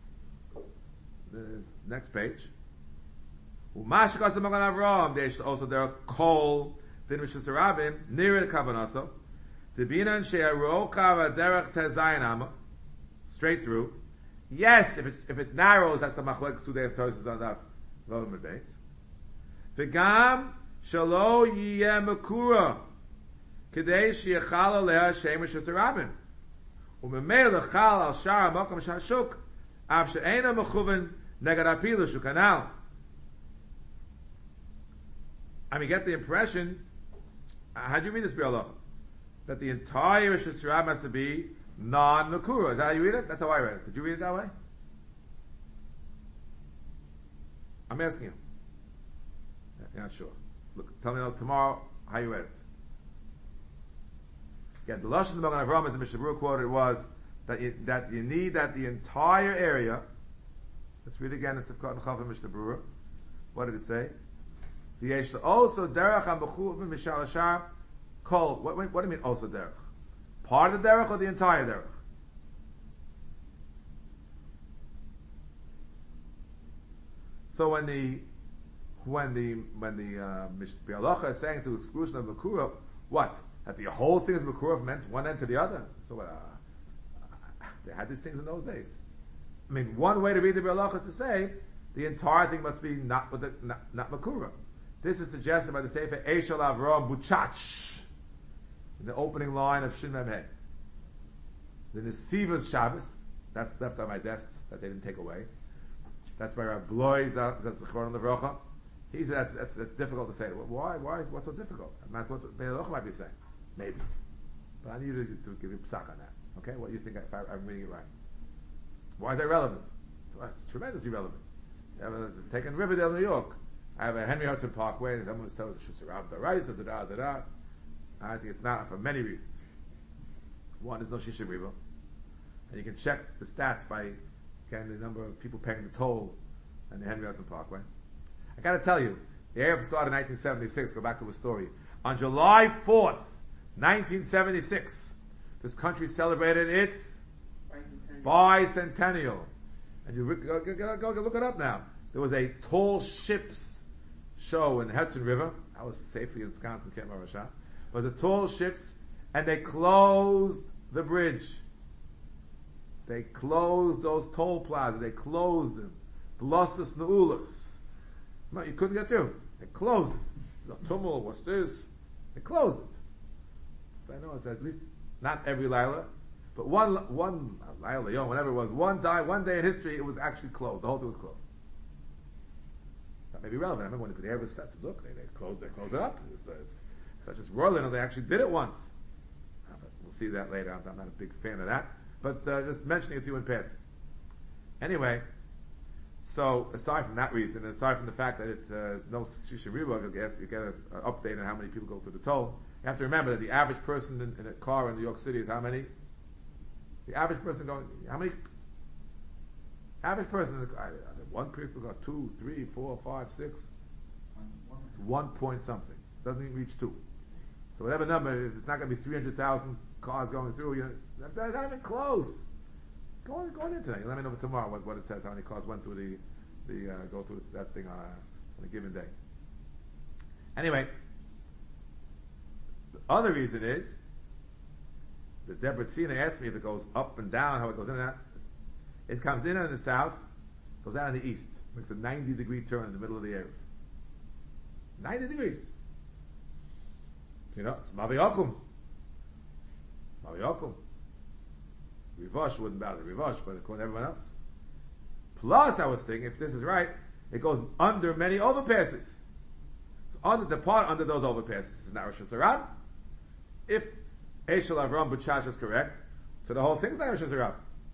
the next page. Umashkas the Magen Avraham. There's also there are kol din Rosh Hashanah near the Kavanasa. The binan she'arocha v'derech tezayin ama, straight through. Yes, if it narrows, that's the machlek 2 days Tosfos on that Roman base. V'gam shelo yiyeh mekura kedei sheyachal aleh shemesh hasarabim u'memei lechal al shar ha'makam shashuk av she'ena mechuven negad apilu shukanal. I mean, get the impression. How do you read this Biur Halacha? That the entire Rosh Hashanah has to be non-Makura. Is that how you read it? That's how I read it. Did you read it that way? I'm asking you. You're not sure. Look, tell me tomorrow how you read it. Again, the Lashon of the Magen Avraham, as the Mishnah Berurah quoted, was that you need that the entire area. Let's read again in Sivkot and Chav and Mishnah Berurah. What did it say? V'yesh also derech ha'mechuvan mishal hashar. What do you mean also derech? Part of the derech or the entire derech? So when the Biur Halacha is saying to exclusion of Makura, what? That the whole thing is Makura from one end to the other. So they had these things in those days. I mean, one way to read the Biur Halacha is to say the entire thing must be not Makura. This is suggested by the Sefer Eshel Avraham Buchach. In the opening line of Shin Mem He. The Nesivas Shabbos, that's left on my desk that they didn't take away. That's by Rav Blois, that's the Chorban Levrocha. He said that's difficult to say. Why? What's so difficult? That's what Biur Halacha might be saying. Maybe. But I need you to give you psak on that. Okay? What do you think if I'm reading it right? Why is that relevant? Well, it's tremendously relevant. Take in Riverdale, New York. I have a Henry Hudson Parkway, and someone tells us shoots around the rice, da. I think it's not for many reasons. One is no Shisha Riba. And you can check the stats by the number of people paying the toll on the Henry Hudson Parkway. I gotta tell you, the Erev started in 1976, go back to the story. On July 4th, 1976, this country celebrated its bicentennial. And you go look it up now. There was a tall ships show in the Hudson River. I was safely ensconced in Camp Marashah. But the tall ships, and they closed the bridge. They closed those toll plazas. They closed them. Blossus Neulus. No, you couldn't get through. They closed it. The tumult, what's this? They closed it. So I know it's at least not every Laila, but one Laila, whatever it was, one day in history, it was actually closed. The whole thing was closed. That may be relevant. I remember when the Erev started, look, they closed it up. It's not just royal, they actually did it once. But we'll see that later. I'm not a big fan of that. But just mentioning it to you in passing. Anyway, so aside from that reason, and aside from the fact that it's no Shisha Riba, you get an update on how many people go through the toll. You have to remember that the average person in a car in New York City is how many? The average person going, how many? Average person in the car, one people got 2, 3, 4, 5, 6. It's 1 point something. Doesn't even reach 2. So whatever number, if it's not going to be 300,000 cars going through, that's not even close. Go on internet. You let me know tomorrow what it says, how many cars went through go through that thing on a given day. Anyway, the other reason is the Deborah Tzina asked me if it goes up and down, how it goes in and out. It comes in the south, goes out in the east, makes a 90-degree turn in the middle of the Erev. 90 degrees. So, it's Maviyakum. Rivosh wouldn't bother Rivosh, but according to everyone else. Plus, I was thinking, if this is right, it goes under many overpasses. So the part under those overpasses is not Rosh Hashanah. If Eshel Avram Butchash is correct, so the whole thing's not Rosh Hashanah.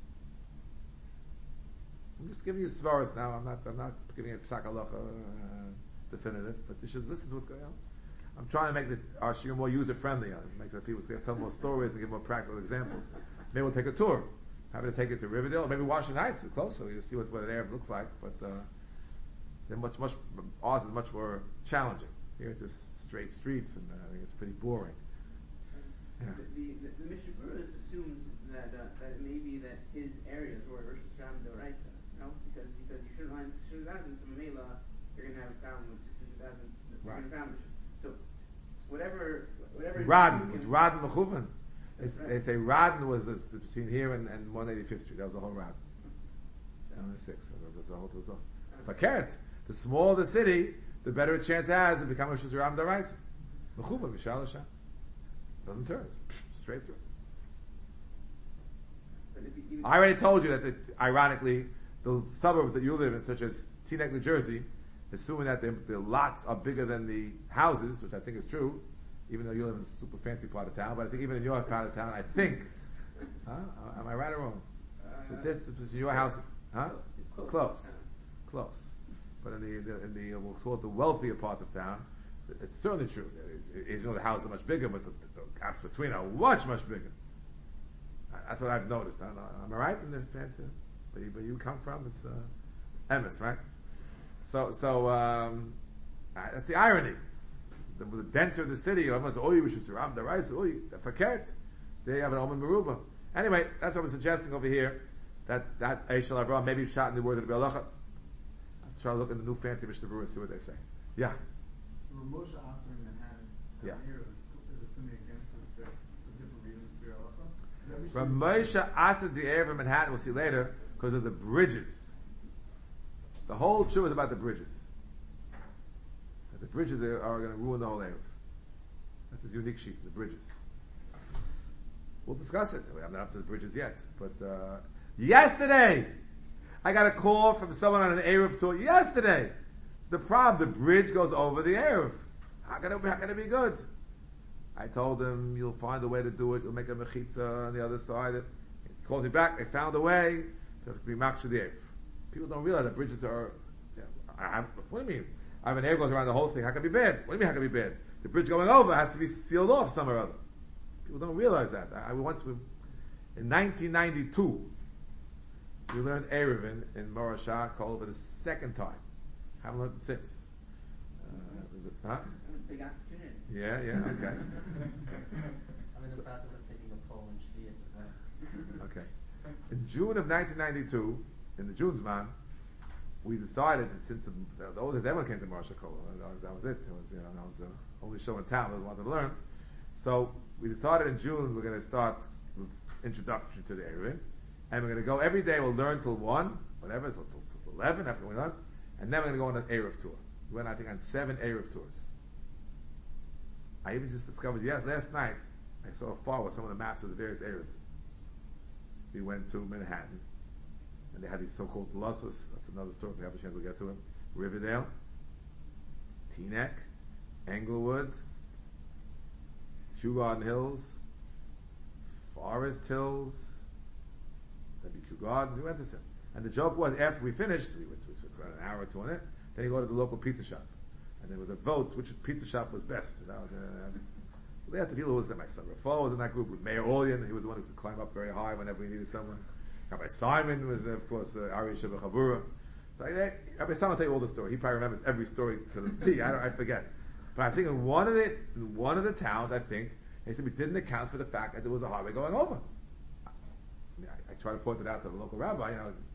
I'm just giving you svaras now. I'm not giving a psak halacha definitive, but you should listen to what's going on. I'm trying to make our shiur more user friendly. Make the people tell more stories and give more practical examples. Maybe we'll take a tour. Happy to take it to Riverdale, or maybe Washington Heights. It's closer. You'll see what an Arab looks like. But they're ours is much more challenging. Here it's just straight streets, and I think it's pretty boring. Yeah. The Mishnah Berurah assumes that it may be that his areas were Rosh Hashanah D'Oraisa, because he says you shouldn't line 600,000, so Mamela, you're going to have a problem with 600,000. Right. So whatever. Radin was Radin Mechuvan. They say Radin was between here and 185th Street. That was the whole Radin. 106. That's the whole. Fakert. The smaller the city, the better a chance it has of becoming Rosh Hashanah D'Oraisa. Mechuvan V'Shal Hashem. Doesn't turn. Straight through. I already told you that, ironically, the suburbs that you live in, such as Teaneck, New Jersey, assuming that the lots are bigger than the houses, which I think is true, even though you live in a super fancy part of town, but I think even in your part of town, am I right or wrong? The distance between your house, It's close. But in the we'll call it the wealthier parts of town, it's certainly true. The houses are much bigger, but the gaps between are much bigger. That's what I've noticed. I don't know. Am I right in the fancy? But you come from, it's Emes, right? So that's the irony. The denser the city, almost fakert. They have an Omen Meruba. Anyway, that's what I'm suggesting over here. That Eishel Avram maybe shot in the word of the Be'alacha. Let's try to look in the new fancy Mishnah Berurah, see what they say. Yeah. So Moshe Asser in Manhattan, here is assuming against this bit, the different reasons for Be'alacha. Moshe Asser the Erev in Manhattan, we'll see later, because of the bridges. The whole truth is about the bridges. The bridges are going to ruin the whole Erev. That's his unique sheet, the bridges. We'll discuss it. I'm not up to the bridges yet. But yesterday, I got a call from someone on an Erev tour. Yesterday! The problem, the bridge goes over the Erev. How can it be good? I told him, you'll find a way to do it. You'll make a mechitza on the other side. He called me back. They found a way to be machshir the Erev. People don't realize that bridges are... what do you mean? I have an Erev goes around the whole thing. How can it be bad? What do you mean how can it be bad? The bridge going over has to be sealed off somewhere or other. People don't realize that. In 1992, we learned Erevin in Morashah called for the second time. Haven't learned it since. Big opportunity. Yeah, okay. I'm in the process of taking a poll in Shvius as well. Okay. In June of 1992, in the Junesman, we decided that since the oldest everyone came to Morashah Kol, that was it. That was the only show in town that wanted to learn. So we decided in June we're going to start introduction to the Erevin, and we're going to go every day. We'll learn till 1, whatever, so till 11 after we learn, and then we're going to go on an Erev tour. We went, I think, on 7 Erev tours. I even just discovered, last night, I saw afar with some of the maps of the various Erev. We went to Manhattan, and they had these so-called losses. That's another story. If we have a chance, we'll get to it. Riverdale, Teaneck, Englewood, Kew Garden Hills, Forest Hills, that'd be Kew Gardens. We went to some. And the joke was, after we finished, we spent an hour or two on it, then you go to the local pizza shop. And there was a vote which pizza shop was best. And that was, we had to deal with my son. Rafal was in that group with Mayor Olian. He was the one who used to climb up very high whenever we needed someone. Rabbi Simon was, of course, Ari Sheba Chavura. So Rabbi Simon will tell you all the story. He probably remembers every story to the T. I forget. But I think in one of the towns, I think, he said we didn't account for the fact that there was a highway going over. I try to point it out to the local rabbi.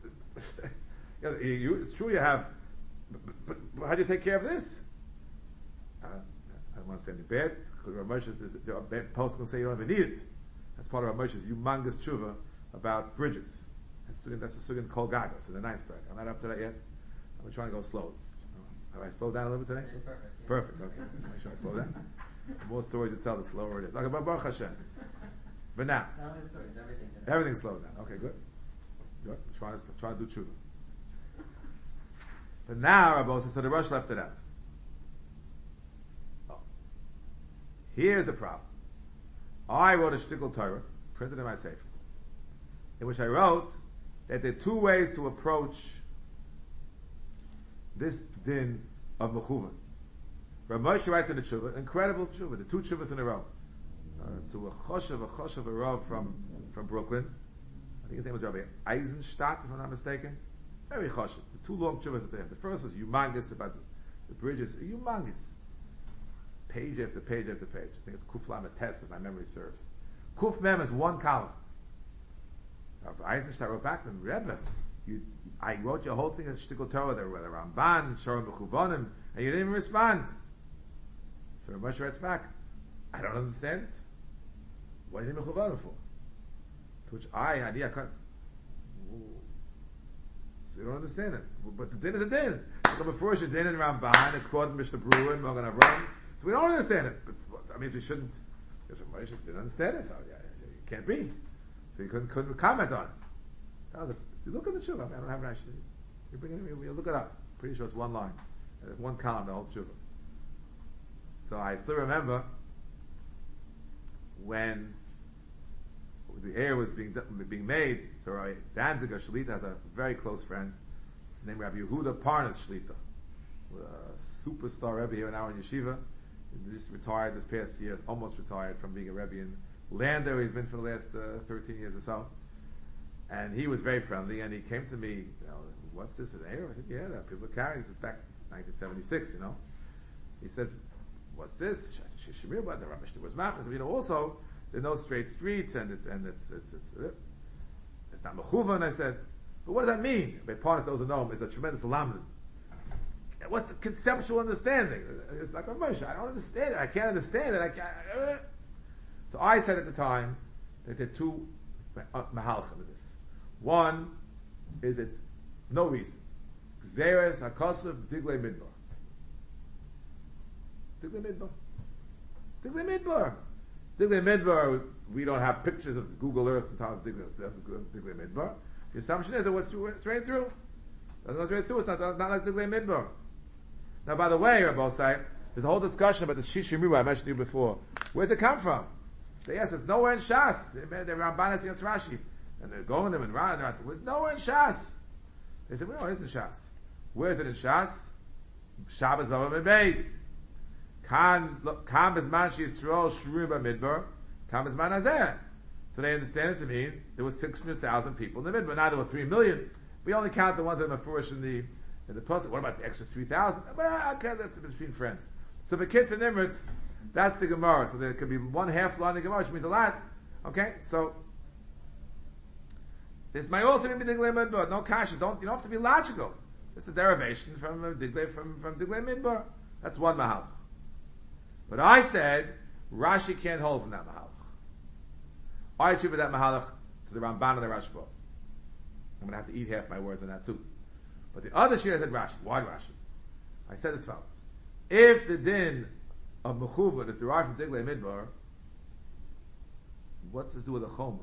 It's true you have, but how do you take care of this? I don't want to say anything bad, because Rav Moshe post will say you don't even need it. That's part of Rav Moshe's humongous tshuva about bridges. That's the Sugan Kol Gagos in the ninth parak. I'm not up to that yet. I'm trying to go slow. Have I slowed down a little bit today? Perfect. Yeah. Perfect. Okay. Make sure I slow down. The more stories you tell, the slower it is. Okay, but Baruch Hashem. But now, Not only stories, everything. everything's slowed down. Okay, good. Good. I'm trying to do tshuva. But now, Rabbi Osa, so the Rosh left it out. Oh. Here's the problem. I wrote a shtickle Torah, printed in my sefer, in which I wrote that there are two ways to approach this din of mechuvan. Rav Moshe writes in the tshuva, incredible tshuva, the two tshuvas in a row, to a choshev a rav from Brooklyn. I think his name was Rabbi Eisenstadt, if I'm not mistaken. Very choshev. The two long tshuvas that they have. The first is humongous about the bridges, humongous. Page after page after page. I think it's Kuf Lamed Tes, if my memory serves. Kuf Mem is one column. Rabbi Eisenstadt wrote back to him, Rebbe, I wrote your whole thing in Shtickle Torah, the Ramban, Shorim Mechuvonim, and you didn't even respond. So Rav Moshe writes back, I don't understand it. What do you need Mechuvonim for? To which I cut. So you don't understand it. But the din is the din. So before the din in Ramban, it's called Mishnah Berurah and Magen Avraham. So we don't understand it. But that means we shouldn't. Because Rav Moshe didn't understand it. So it can't be. So you couldn't comment on it. That was you look at the tshuva. I don't have it actually. You bring it. You look it up. Pretty sure it's one line, one column, the whole tshuva. So I still remember when the air was being made. So Danziger Shlita has a very close friend named Rabbi Yehuda Parnas Shlita, a superstar Rebbe here in our yeshiva. He just retired this past year, almost retired from being a Rebbe in Lander. He's been for the last 13 years or so. And he was very friendly, and he came to me, what's this in air? I said, yeah, that people are carrying this. Is back 1976, He says, what's this? I said, Shemir, but the Ramesh was machas. Also, there are no straight streets, and it's not mechuvan. I said, but what does that mean? By Parnas, those who know him, is a tremendous lamdan. What's the conceptual understanding? It's like Ramesh. I don't understand it. I can't understand it. So I said at the time that there are two mahalchim in this. One is it's no reason. Gzeres HaKosov Diglei Midbar. Diglei Midbar. Diglei Midbar. Diglei Midbar, we don't have pictures of Google Earth on top of Diglei Midbar. The assumption is it was straight through. It was straight through. It's not like Diglei Midbar. Now, by the way, Rabbi Osai, there's a whole discussion about the Shishim I mentioned to you before. Where's it come from? Yes, it's nowhere in Shas. The Ramban is against Rashi. And they're going to them and Rashi. Nowhere in Shas. They said, well, it is in Shas. Where is it in Shas? Shabbos Bava Beis. Kan Bezman Yisrael Shruim B'Midbar. Kan Bezman Hazeh. So they understand it to mean there were 600,000 people in the Midbar. Now there were 3 million. We only count the ones that are Mefurish in the Pasuk. What about the extra 3,000? Well, okay, that's between friends. So for kids and Nimritz, that's the Gemara. So there could be one half line of Gemara, which means a lot. Okay, so this might also be Diglei Midbar. No kasha. You don't have to be logical. It's a derivation from Diglei Diglei Midbar. That's one mahalach. But I said Rashi can't hold from that mahalach. I attribute that mahalach to the Ramban and the Rashba. I'm going to have to eat half my words on that too. But the other shir I said Rashi. Why Rashi? I said as follows: if the din of mechuvan is derived from Diglei Midbar, what's this to do with a choma?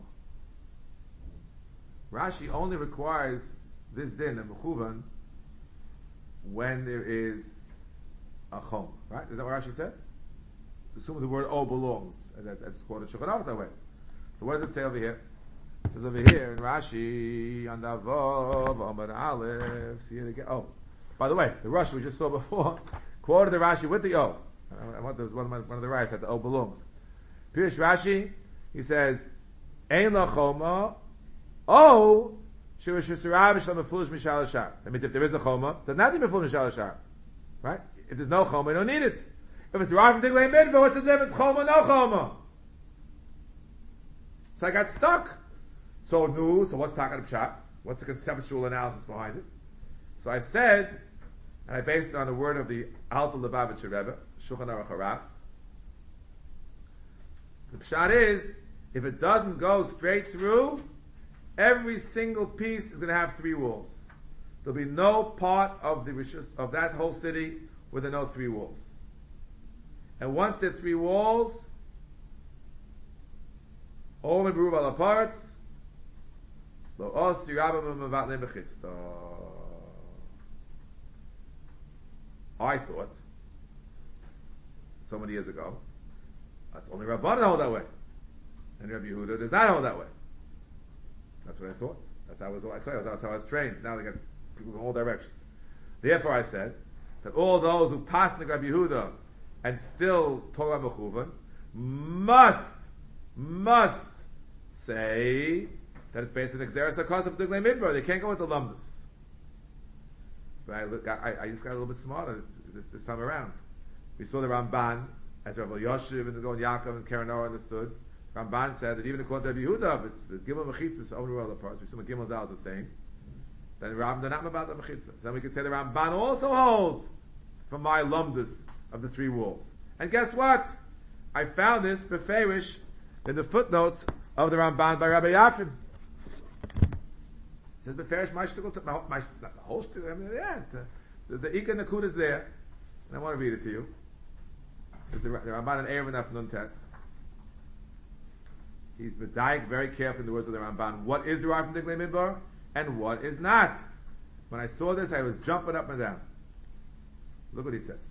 Rashi only requires this din of mechuvan when there is a choma, right? Is that what Rashi said? assume the word O belongs. That's called a Shulchan Aruch that way. So what does it say over here? It says over here in Rashi, on the Vav, Amar Aleph, see it again. Oh, by the way, the Rashi we just saw before, quoted the Rashi with the O. I want there was one of the rights that the O belongs. Pirish Rashi, he says, Ein la choma, O, shirish yisrael mishlam mefulish mishal hashar. That means if there is a choma, does not need mefulish mishal hashar. Right? If there's no choma, you don't need it. If it's derived from Diglei Midbar, what's the difference? Choma, no choma. So I got stuck. So what's Takat Pshat? What's the conceptual analysis behind it? So I said, and I based it on the word of the Alta Lubavitcher Rebbe, Shulchan Aruch Harav. The Pshat is, if it doesn't go straight through, every single piece is going to have 3 walls. There'll be no part of that whole city with no 3 walls. And once there are 3 walls, all the Beruv parts, I thought, so many years ago, that's only Rabbanan hold that way. And Rabbi Yehuda does not hold that way. That's what I thought. That's how I was trained. Now they got people from all directions. Therefore I said, that all those who pass the Rabbi Yehuda and still talk about Mechuvan must say that it's based on Xeris HaKos of Diglei Midbar. They can't go with the Lumdus. But I just got a little bit smarter this time around. We saw the Ramban, as Rabbi Yoshev and the Gon Yaakov and Karen Orr understood. Ramban said that even according to Rabbi Yehuda, if it's Gimel Mechitzas, only all the parts, we assume Gimel Dal is the same, then Ram they're not about the Mechitzas. Then we could say the Ramban also holds from my Lumdus of the 3 walls. And guess what? I found this beferish in the footnotes of the Ramban by Rabbi Yafin. It says beferish my shtickle, my the whole shtickle. I mean, yeah, the Ika Nakud is there, and I want to read it to you. There's the Ramban and Erev and Afnun Tess. He's medayik very carefully in the words of the Ramban. What is derived from Diglei Midbar and what is not? When I saw this, I was jumping up and down. Look what he says.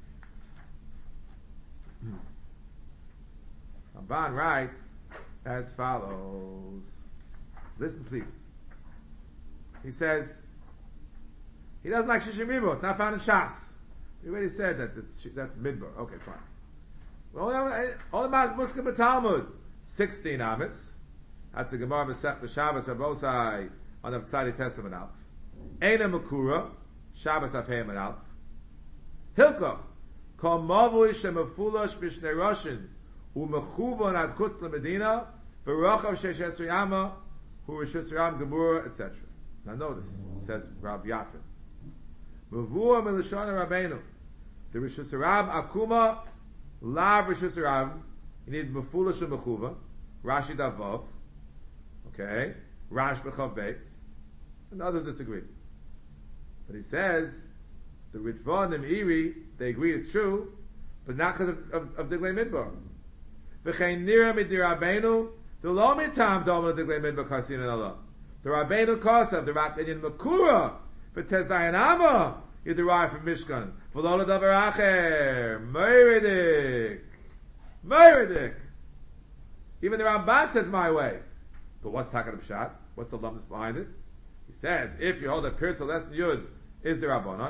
Ramban writes as follows. Listen, please. He says he doesn't like Shishim Ribbo. It's not found in Shas. We already said that that's Midbar. Okay, fine. Well, all about Muslim Talmud. 16 amis. That's a Gemara Masechta Shabbos Rabbosai on the Tzadi Testament Alf. Eina Makura Shabbos Afheim and Alf. Hilkoch Kol Mavui Shemafulash B'Shnei Roshin U'Mechuvon Ad Chutz LeMedina V'Rochav Sheish Esriyama Hu Rishus Ram Gemura, etc. Now notice, says Rabbi Yafin. Mavua Melishon Rabbeinu. The Rishus Ram Akuma Lav Rishus Ram. You need Mefulash and Mechuva, Rashi Davav, okay, Rash Bechav Beis, and others disagree. But he says, the Ritva and the Meiri, they agree it's true, but not because of Diglei Midbar. V'chein nira midir Rabbeinu, the lo mitam domino Diglei Midbar kasin and Allah. The Rabbeinu Kosav, the Rabbeinu Makura, v'tezayanama, you derive from Mishkan. V'lo l'davar acher, Meiridik. Meridik. Even the Ramban says my way. But what's Takat Pshat? What's the lumdus behind it? He says, if you hold that Pirza less than Yud is the Rabbanon,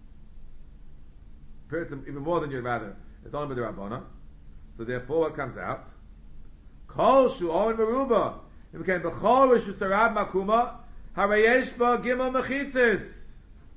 Pirza even more than Yud rather, it's only with the Rabbanon. So therefore what comes out? Kol Shu'on Meruba. It became B'chol Rishus Sarab Makuma Harayesh Ba Gimel Mechitzis.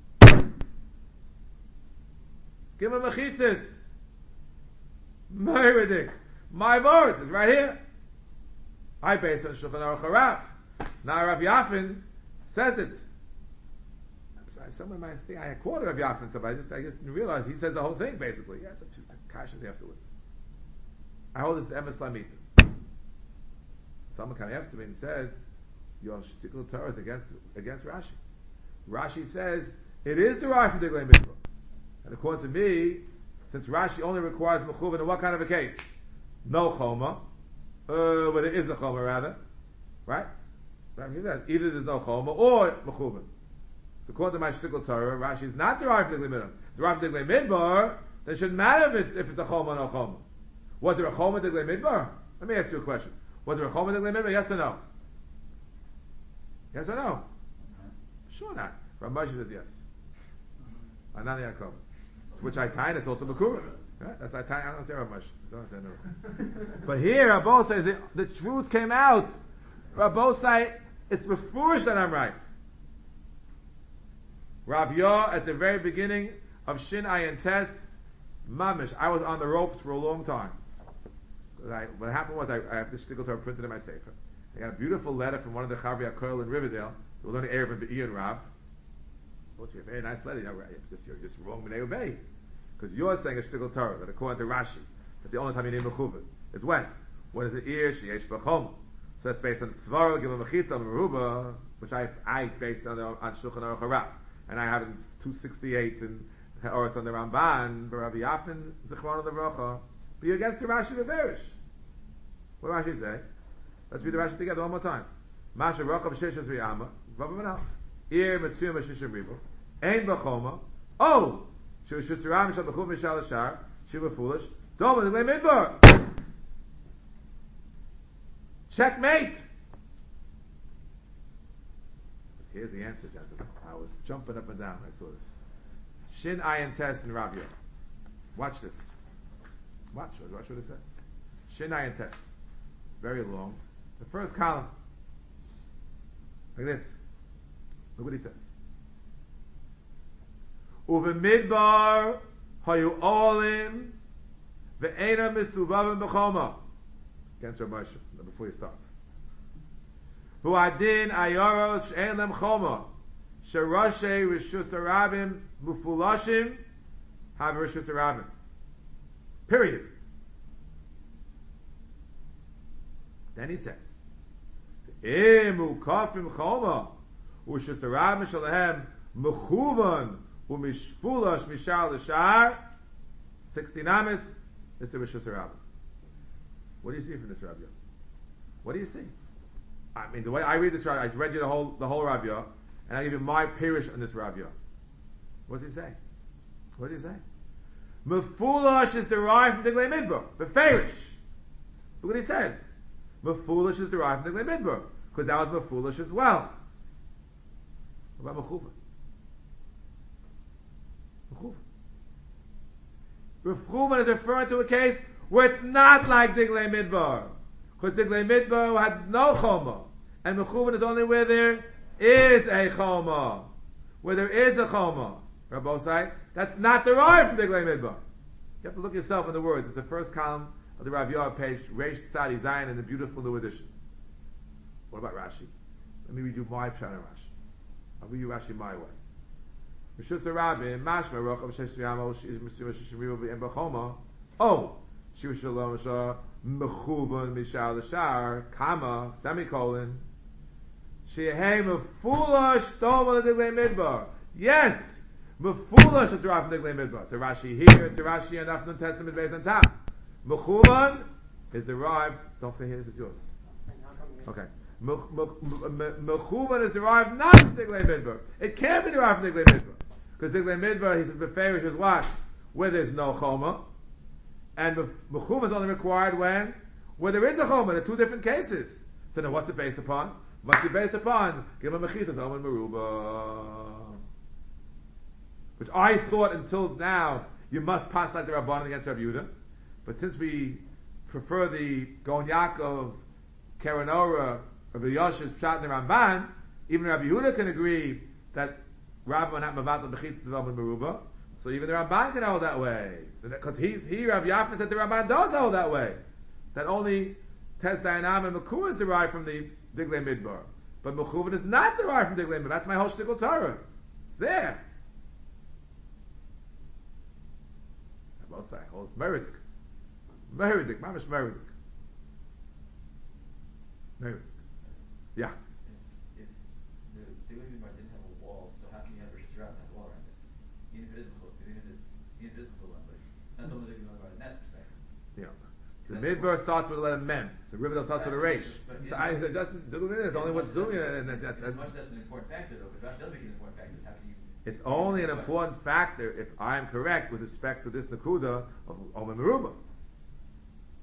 Gimel Mechitzis. Meridik. My word is right here. I base on Shulchan Aruch Harav. Now Rav Yafin says it. Somewhere might think I quoted Rav Yafin, so I just didn't realize he says the whole thing basically. Yes, I'm two kashas afterwards. I hold this emes lamit. Someone came after me and said, "Your shtickle Torah is against Rashi." Rashi says it is derived from Diglei Midbar, and according to me, since Rashi only requires mechuvan in what kind of a case? No choma, but there is a choma rather, right? Either there's no choma or mechuvan. So according to my shtickle Torah, Rashi is not derived from Diglei Midbar. It's derived from Diglei Midbar. Then it shouldn't matter if it's a choma or no choma. Was there a Choma Diglei Midbar? Let me ask you a question. Was there a Choma Diglei Midbar? Yes or no? Yes or no? Sure not. Rav Moshe says yes. Anani Yaakov. Which I tie, it's also Makura. Right? That's I tie. I don't say Rav Moshe. I don't say no. But here, Rabbo says the truth came out. Rabbo say it's before that I'm right. Rav Yah at the very beginning of Shin Ayin Tes, Mamish. I was on the ropes for a long time. What happened was I have this shtickle Torah printed in my sefer. I got a beautiful letter from one of the Chavri HaKoil in Riverdale. They were learning Erev and Be'i and Rav. Oh, it's a very nice letter. You're just wrong with Obey. Because you're saying a shtickle Torah that according to Rashi, that the only time you need Mechuvah is when? When is the ear, Sheyesh V'chom. So that's based on Svara, Gimel Mechitza, Meruba, which I based on Shulchan Aruch HaRav. And I have in 268 and Oros on the Ramban, Rabbi Yafin, Zechron Levracha. But you get to Rashi Beverish. What does Rashi say? Let's read the Rashi together one more time. Masha Rocha B'Sheshes Riyama, Vav Manal. Ir Metzuyim B'Shishim Ribo. Ein B'Choma. Oh! She was Shitziram Mishal B'Chuv Mishal Ashar. She was foolish. Doma Diglei Midbar. Checkmate! Here's the answer, gentlemen. I was jumping up and down when I saw this. Shin Ayin Tes and Rav Yah. Watch this. Watch what it says. Shin Ayin Tes. It's very long. The first column. Like this. Look what he says. Uve midbar hayu olim ve'ena misuvavim b'choma. Against Rav Moshe. Before you start. Hu adin ayoros she'en lem choma. Sheroshe rishus arabim mufulashim have rishus arabim. Period. Then he says, "Emu kafim choma u'rishus arabim shalahem mechuvan u'mishfulash mishal l'shar 60 namis is the rishus arabim." What do you see from this Rav Yah? What do you see? I mean, the way I read this Rav Yah, I read you the whole Rav Yah, and I give you my pirish on this Rav Yah. What does he say? What does he say? Mefulash is derived from Diglei Midbar. Beferish. Look what he says. Mefulash is derived from Diglei Midbar. Because that was Mefulash as well. What about Mechuva? Mechuva. Mechuva is referring to a case where it's not like Diglei Midbar. Because Diglei Midbar had no Choma. And Mechuva is only where there is a Choma. Where there is a Choma. Rabbosai, that's not derived from Diglei Midbar. You have to look yourself in the words. It's the first column of the Rav Yah page, Reish Tzadi Zayin in the beautiful new edition. What about Rashi? Let me read you my pshat on Rashi. I'll read you Rashi my way. Rishus Rabin, Mashma Rochav Shesh Yamo, Shiz Mitzvah Shishimiru V'Em B'Choma. Oh, Shiv Shalom Shah Mechuban Mishal L'Shar Kama semicolon Shehei Mefulash Toma L'Diglei Midbar. Yes. Mefulash is derived from Diglei Midbar. To Rashi here, to Rashi and Afnun Testament based on top. Mechuban is derived. Don't forget, this is yours. Okay. Mechuban is derived not from Diglei Midbar. It can't be derived from Diglei Midbar because Diglei Midbar, he says, beferish is what? Where there's no choma, and Mechuban is only required when where there is a choma. There are two different cases. So now, what's it based upon? Must be based upon Gimel Mechitas Omen Meruba. Which I thought until now you must pass like the Rabbanan against Rabbi Yehuda, but since we prefer the Gon Yaakov, Keranora, Rabbi Yosher's Pshat and the Ramban, even Rabbi Yehuda can agree that Rabban not Mavat B'chitzas Omen Meruba. So even the Ramban can hold that way, because he Rabbi Yafin said the Ramban does hold that way, that only Tes Zayanam and Makua is derived from the Diglei Midbar, but Mechuvan is not derived from Diglei Midbar. That's my whole shtickle Torah. It's there. Both sides. Oh, it's Meridik. Mamish Meridik. Yeah. If the Diglei Midbar didn't have a wall, so how can you have Rosh Hashanah has a wall around it? Even if it is Mechuvan, but it's not only Diglei Midbar in that perspective. Yeah. The Midbar starts with a letter Mem. So Riverdale starts with a Reish. So it doesn't. It's only what's doing it. As much as that's an important factor, though, because Rashi does make it an important factor. How can you? It's only an important factor if I am correct with respect to this Nakuda of Omer Meruba.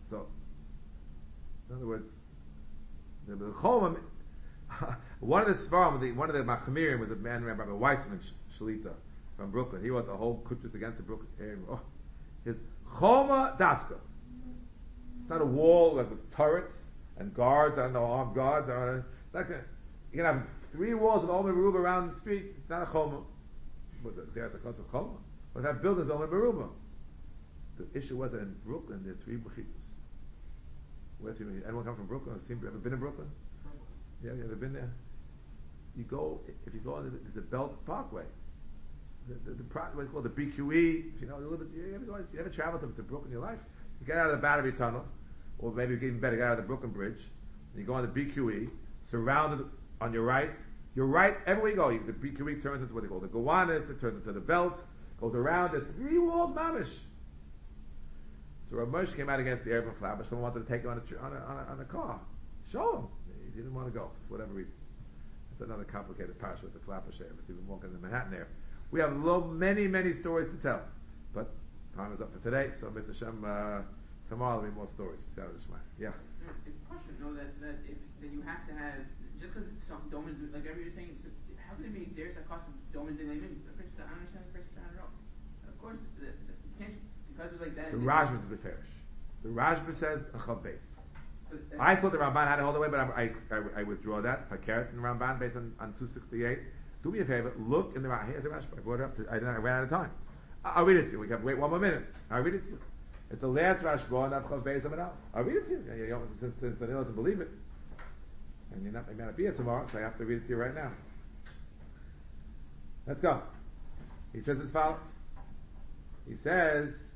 So, in other words, the Choma, one of the Svarim, one of the Machmirim was a man, Rabbi Weissman Shalita from Brooklyn. He wrote the whole Kutris against the Brooklyn area. Oh, his Choma Dafka. It's not a wall like with turrets and guards, I don't know, armed guards. It's like you can have 3 walls of Omer Meruba around the street. It's not a Choma. What's it? It's a Choma. But have buildings Omer Meruba. The issue was that in Brooklyn there are 3 Bechitzos. Where 3? Anyone come from Brooklyn? Ever been in Brooklyn? Yeah, you ever been there? You go, if you go, there's a Belt Parkway. What's called the BQE. If you know a little bit, you ever traveled to Brooklyn in your life? You get out of the Battery Tunnel, or maybe even better, get out of the Brooklyn Bridge, and you go on the BQE, surrounded on your right, everywhere you go, the BQE turns into what they call the Gowanus, it turns into the Belt, goes around, there's 3 walls, mamish. So Rav Moshe came out against the Erev Flapper, someone wanted to take him on a car. Show him. He didn't want to go, for whatever reason. It's another complicated parsha with the Flapper Share. It's even walking in Manhattan there. We have many, many stories to tell. But time is up for today, so Mr. Shem, tomorrow there'll be more stories. Yeah. It's Pasha, that you have to have, just because it's some domin, like everybody was saying, how could it be Xeris that costs domin dilemim? The first I understand the first round row. Of course, you can't, because of like that. The Rajba is a bit fairish. The Rajba says a chav base. I thought the Ramban had it all the way, but I withdraw that. If I carry it from the Ramban based on 268, do me a favor, look in the Ramban. Here's the Rashba. I brought it up. I ran out of time. I'll read it to you. We can wait 1 more minute. I'll read it to you. It's the last Rashba, and Chav Beis Amid Aleph. I'll read it to you. Since Daniel doesn't believe it, and you may not be here tomorrow, so I have to read it to you right now. Let's go. He says as follows. He says,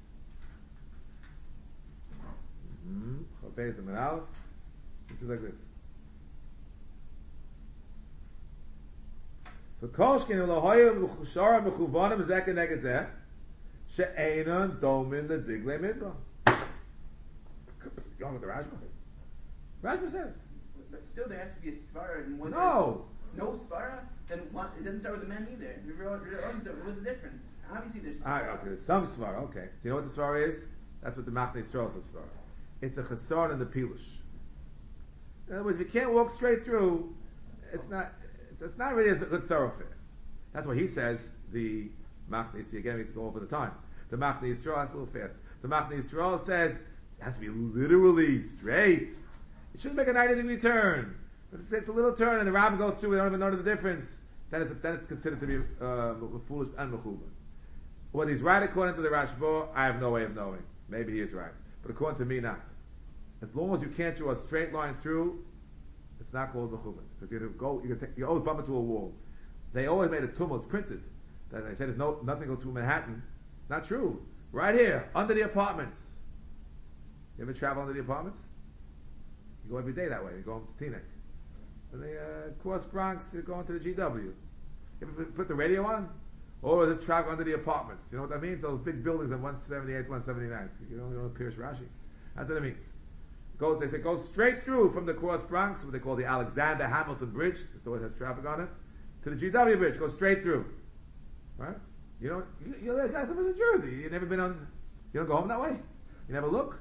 Chav Beis Amid Aleph. This is like this. V'kolshkin Elohoyim v'chushara mechuvanim zeh keneged zeh she'enon domin l'diglei midbar. Going with the Rashba. Rashba said it. But still, there has to be a svara. And no svara. Then it doesn't start with the mem either. What's the difference? Obviously, there's svara. Okay, there's some svara. Okay, so you know what the svara is? That's what the Machnei Yisrael says svara. It's a chesron in the pilush. In other words, if you can't walk straight through, it's not really a good thoroughfare. That's why he says the Machnei Yisrael, again, we need to go over the time. The Machnei Yisrael, that's a little fast. The Machnei Yisrael says it has to be literally straight. It shouldn't make a 90-degree turn. If it's a little turn and the Ram goes through, we don't even know the difference, then it's considered to be foolish and mechuban. Whether he's right according to the Rashba, I have no way of knowing. Maybe he is right. But according to me, not. As long as you can't draw a straight line through, it's not called mechuban. Because you always bump into a wall. They always made a tumult, it's printed. That they said there's nothing goes through Manhattan. Not true. Right here, under the apartments. You ever travel under the apartments? You go every day that way. You go home to Teaneck. When they cross Bronx, you go into the GW. You ever put the radio on? Or just travel under the apartments. You know what that means? Those big buildings on 178, 179. You know Pierce Rashi. That's what it means. They say go straight through from the cross Bronx, what they call the Alexander Hamilton Bridge. It always has traffic on it. To the GW Bridge. Go straight through. Right? You guys live in New Jersey. You never been on. You don't go home that way. You never look.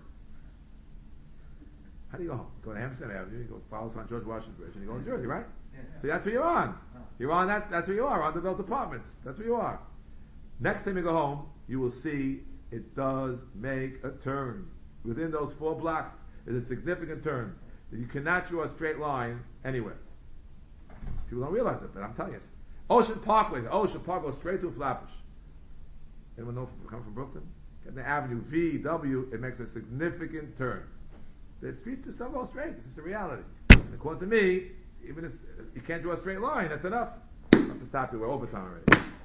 How do you go home? Go to Hampstead Avenue. You go follow on George Washington Bridge, and you go to Jersey, right? Yeah. So that's where you're on. You're on. That's where you are under those apartments. That's where you are. Next time you go home, you will see it does make a turn within those 4 blocks. There's a significant turn that you cannot draw a straight line anywhere. People don't realize it, but I'm telling you. Ocean Parkway. The Ocean Park goes straight through Flatbush. Anyone know come from Brooklyn? Get the Avenue V, W, it makes a significant turn. The streets just don't go straight. It's just a reality. And according to me, even if you can't draw a straight line, that's enough. I have to stop you. We're overtime already.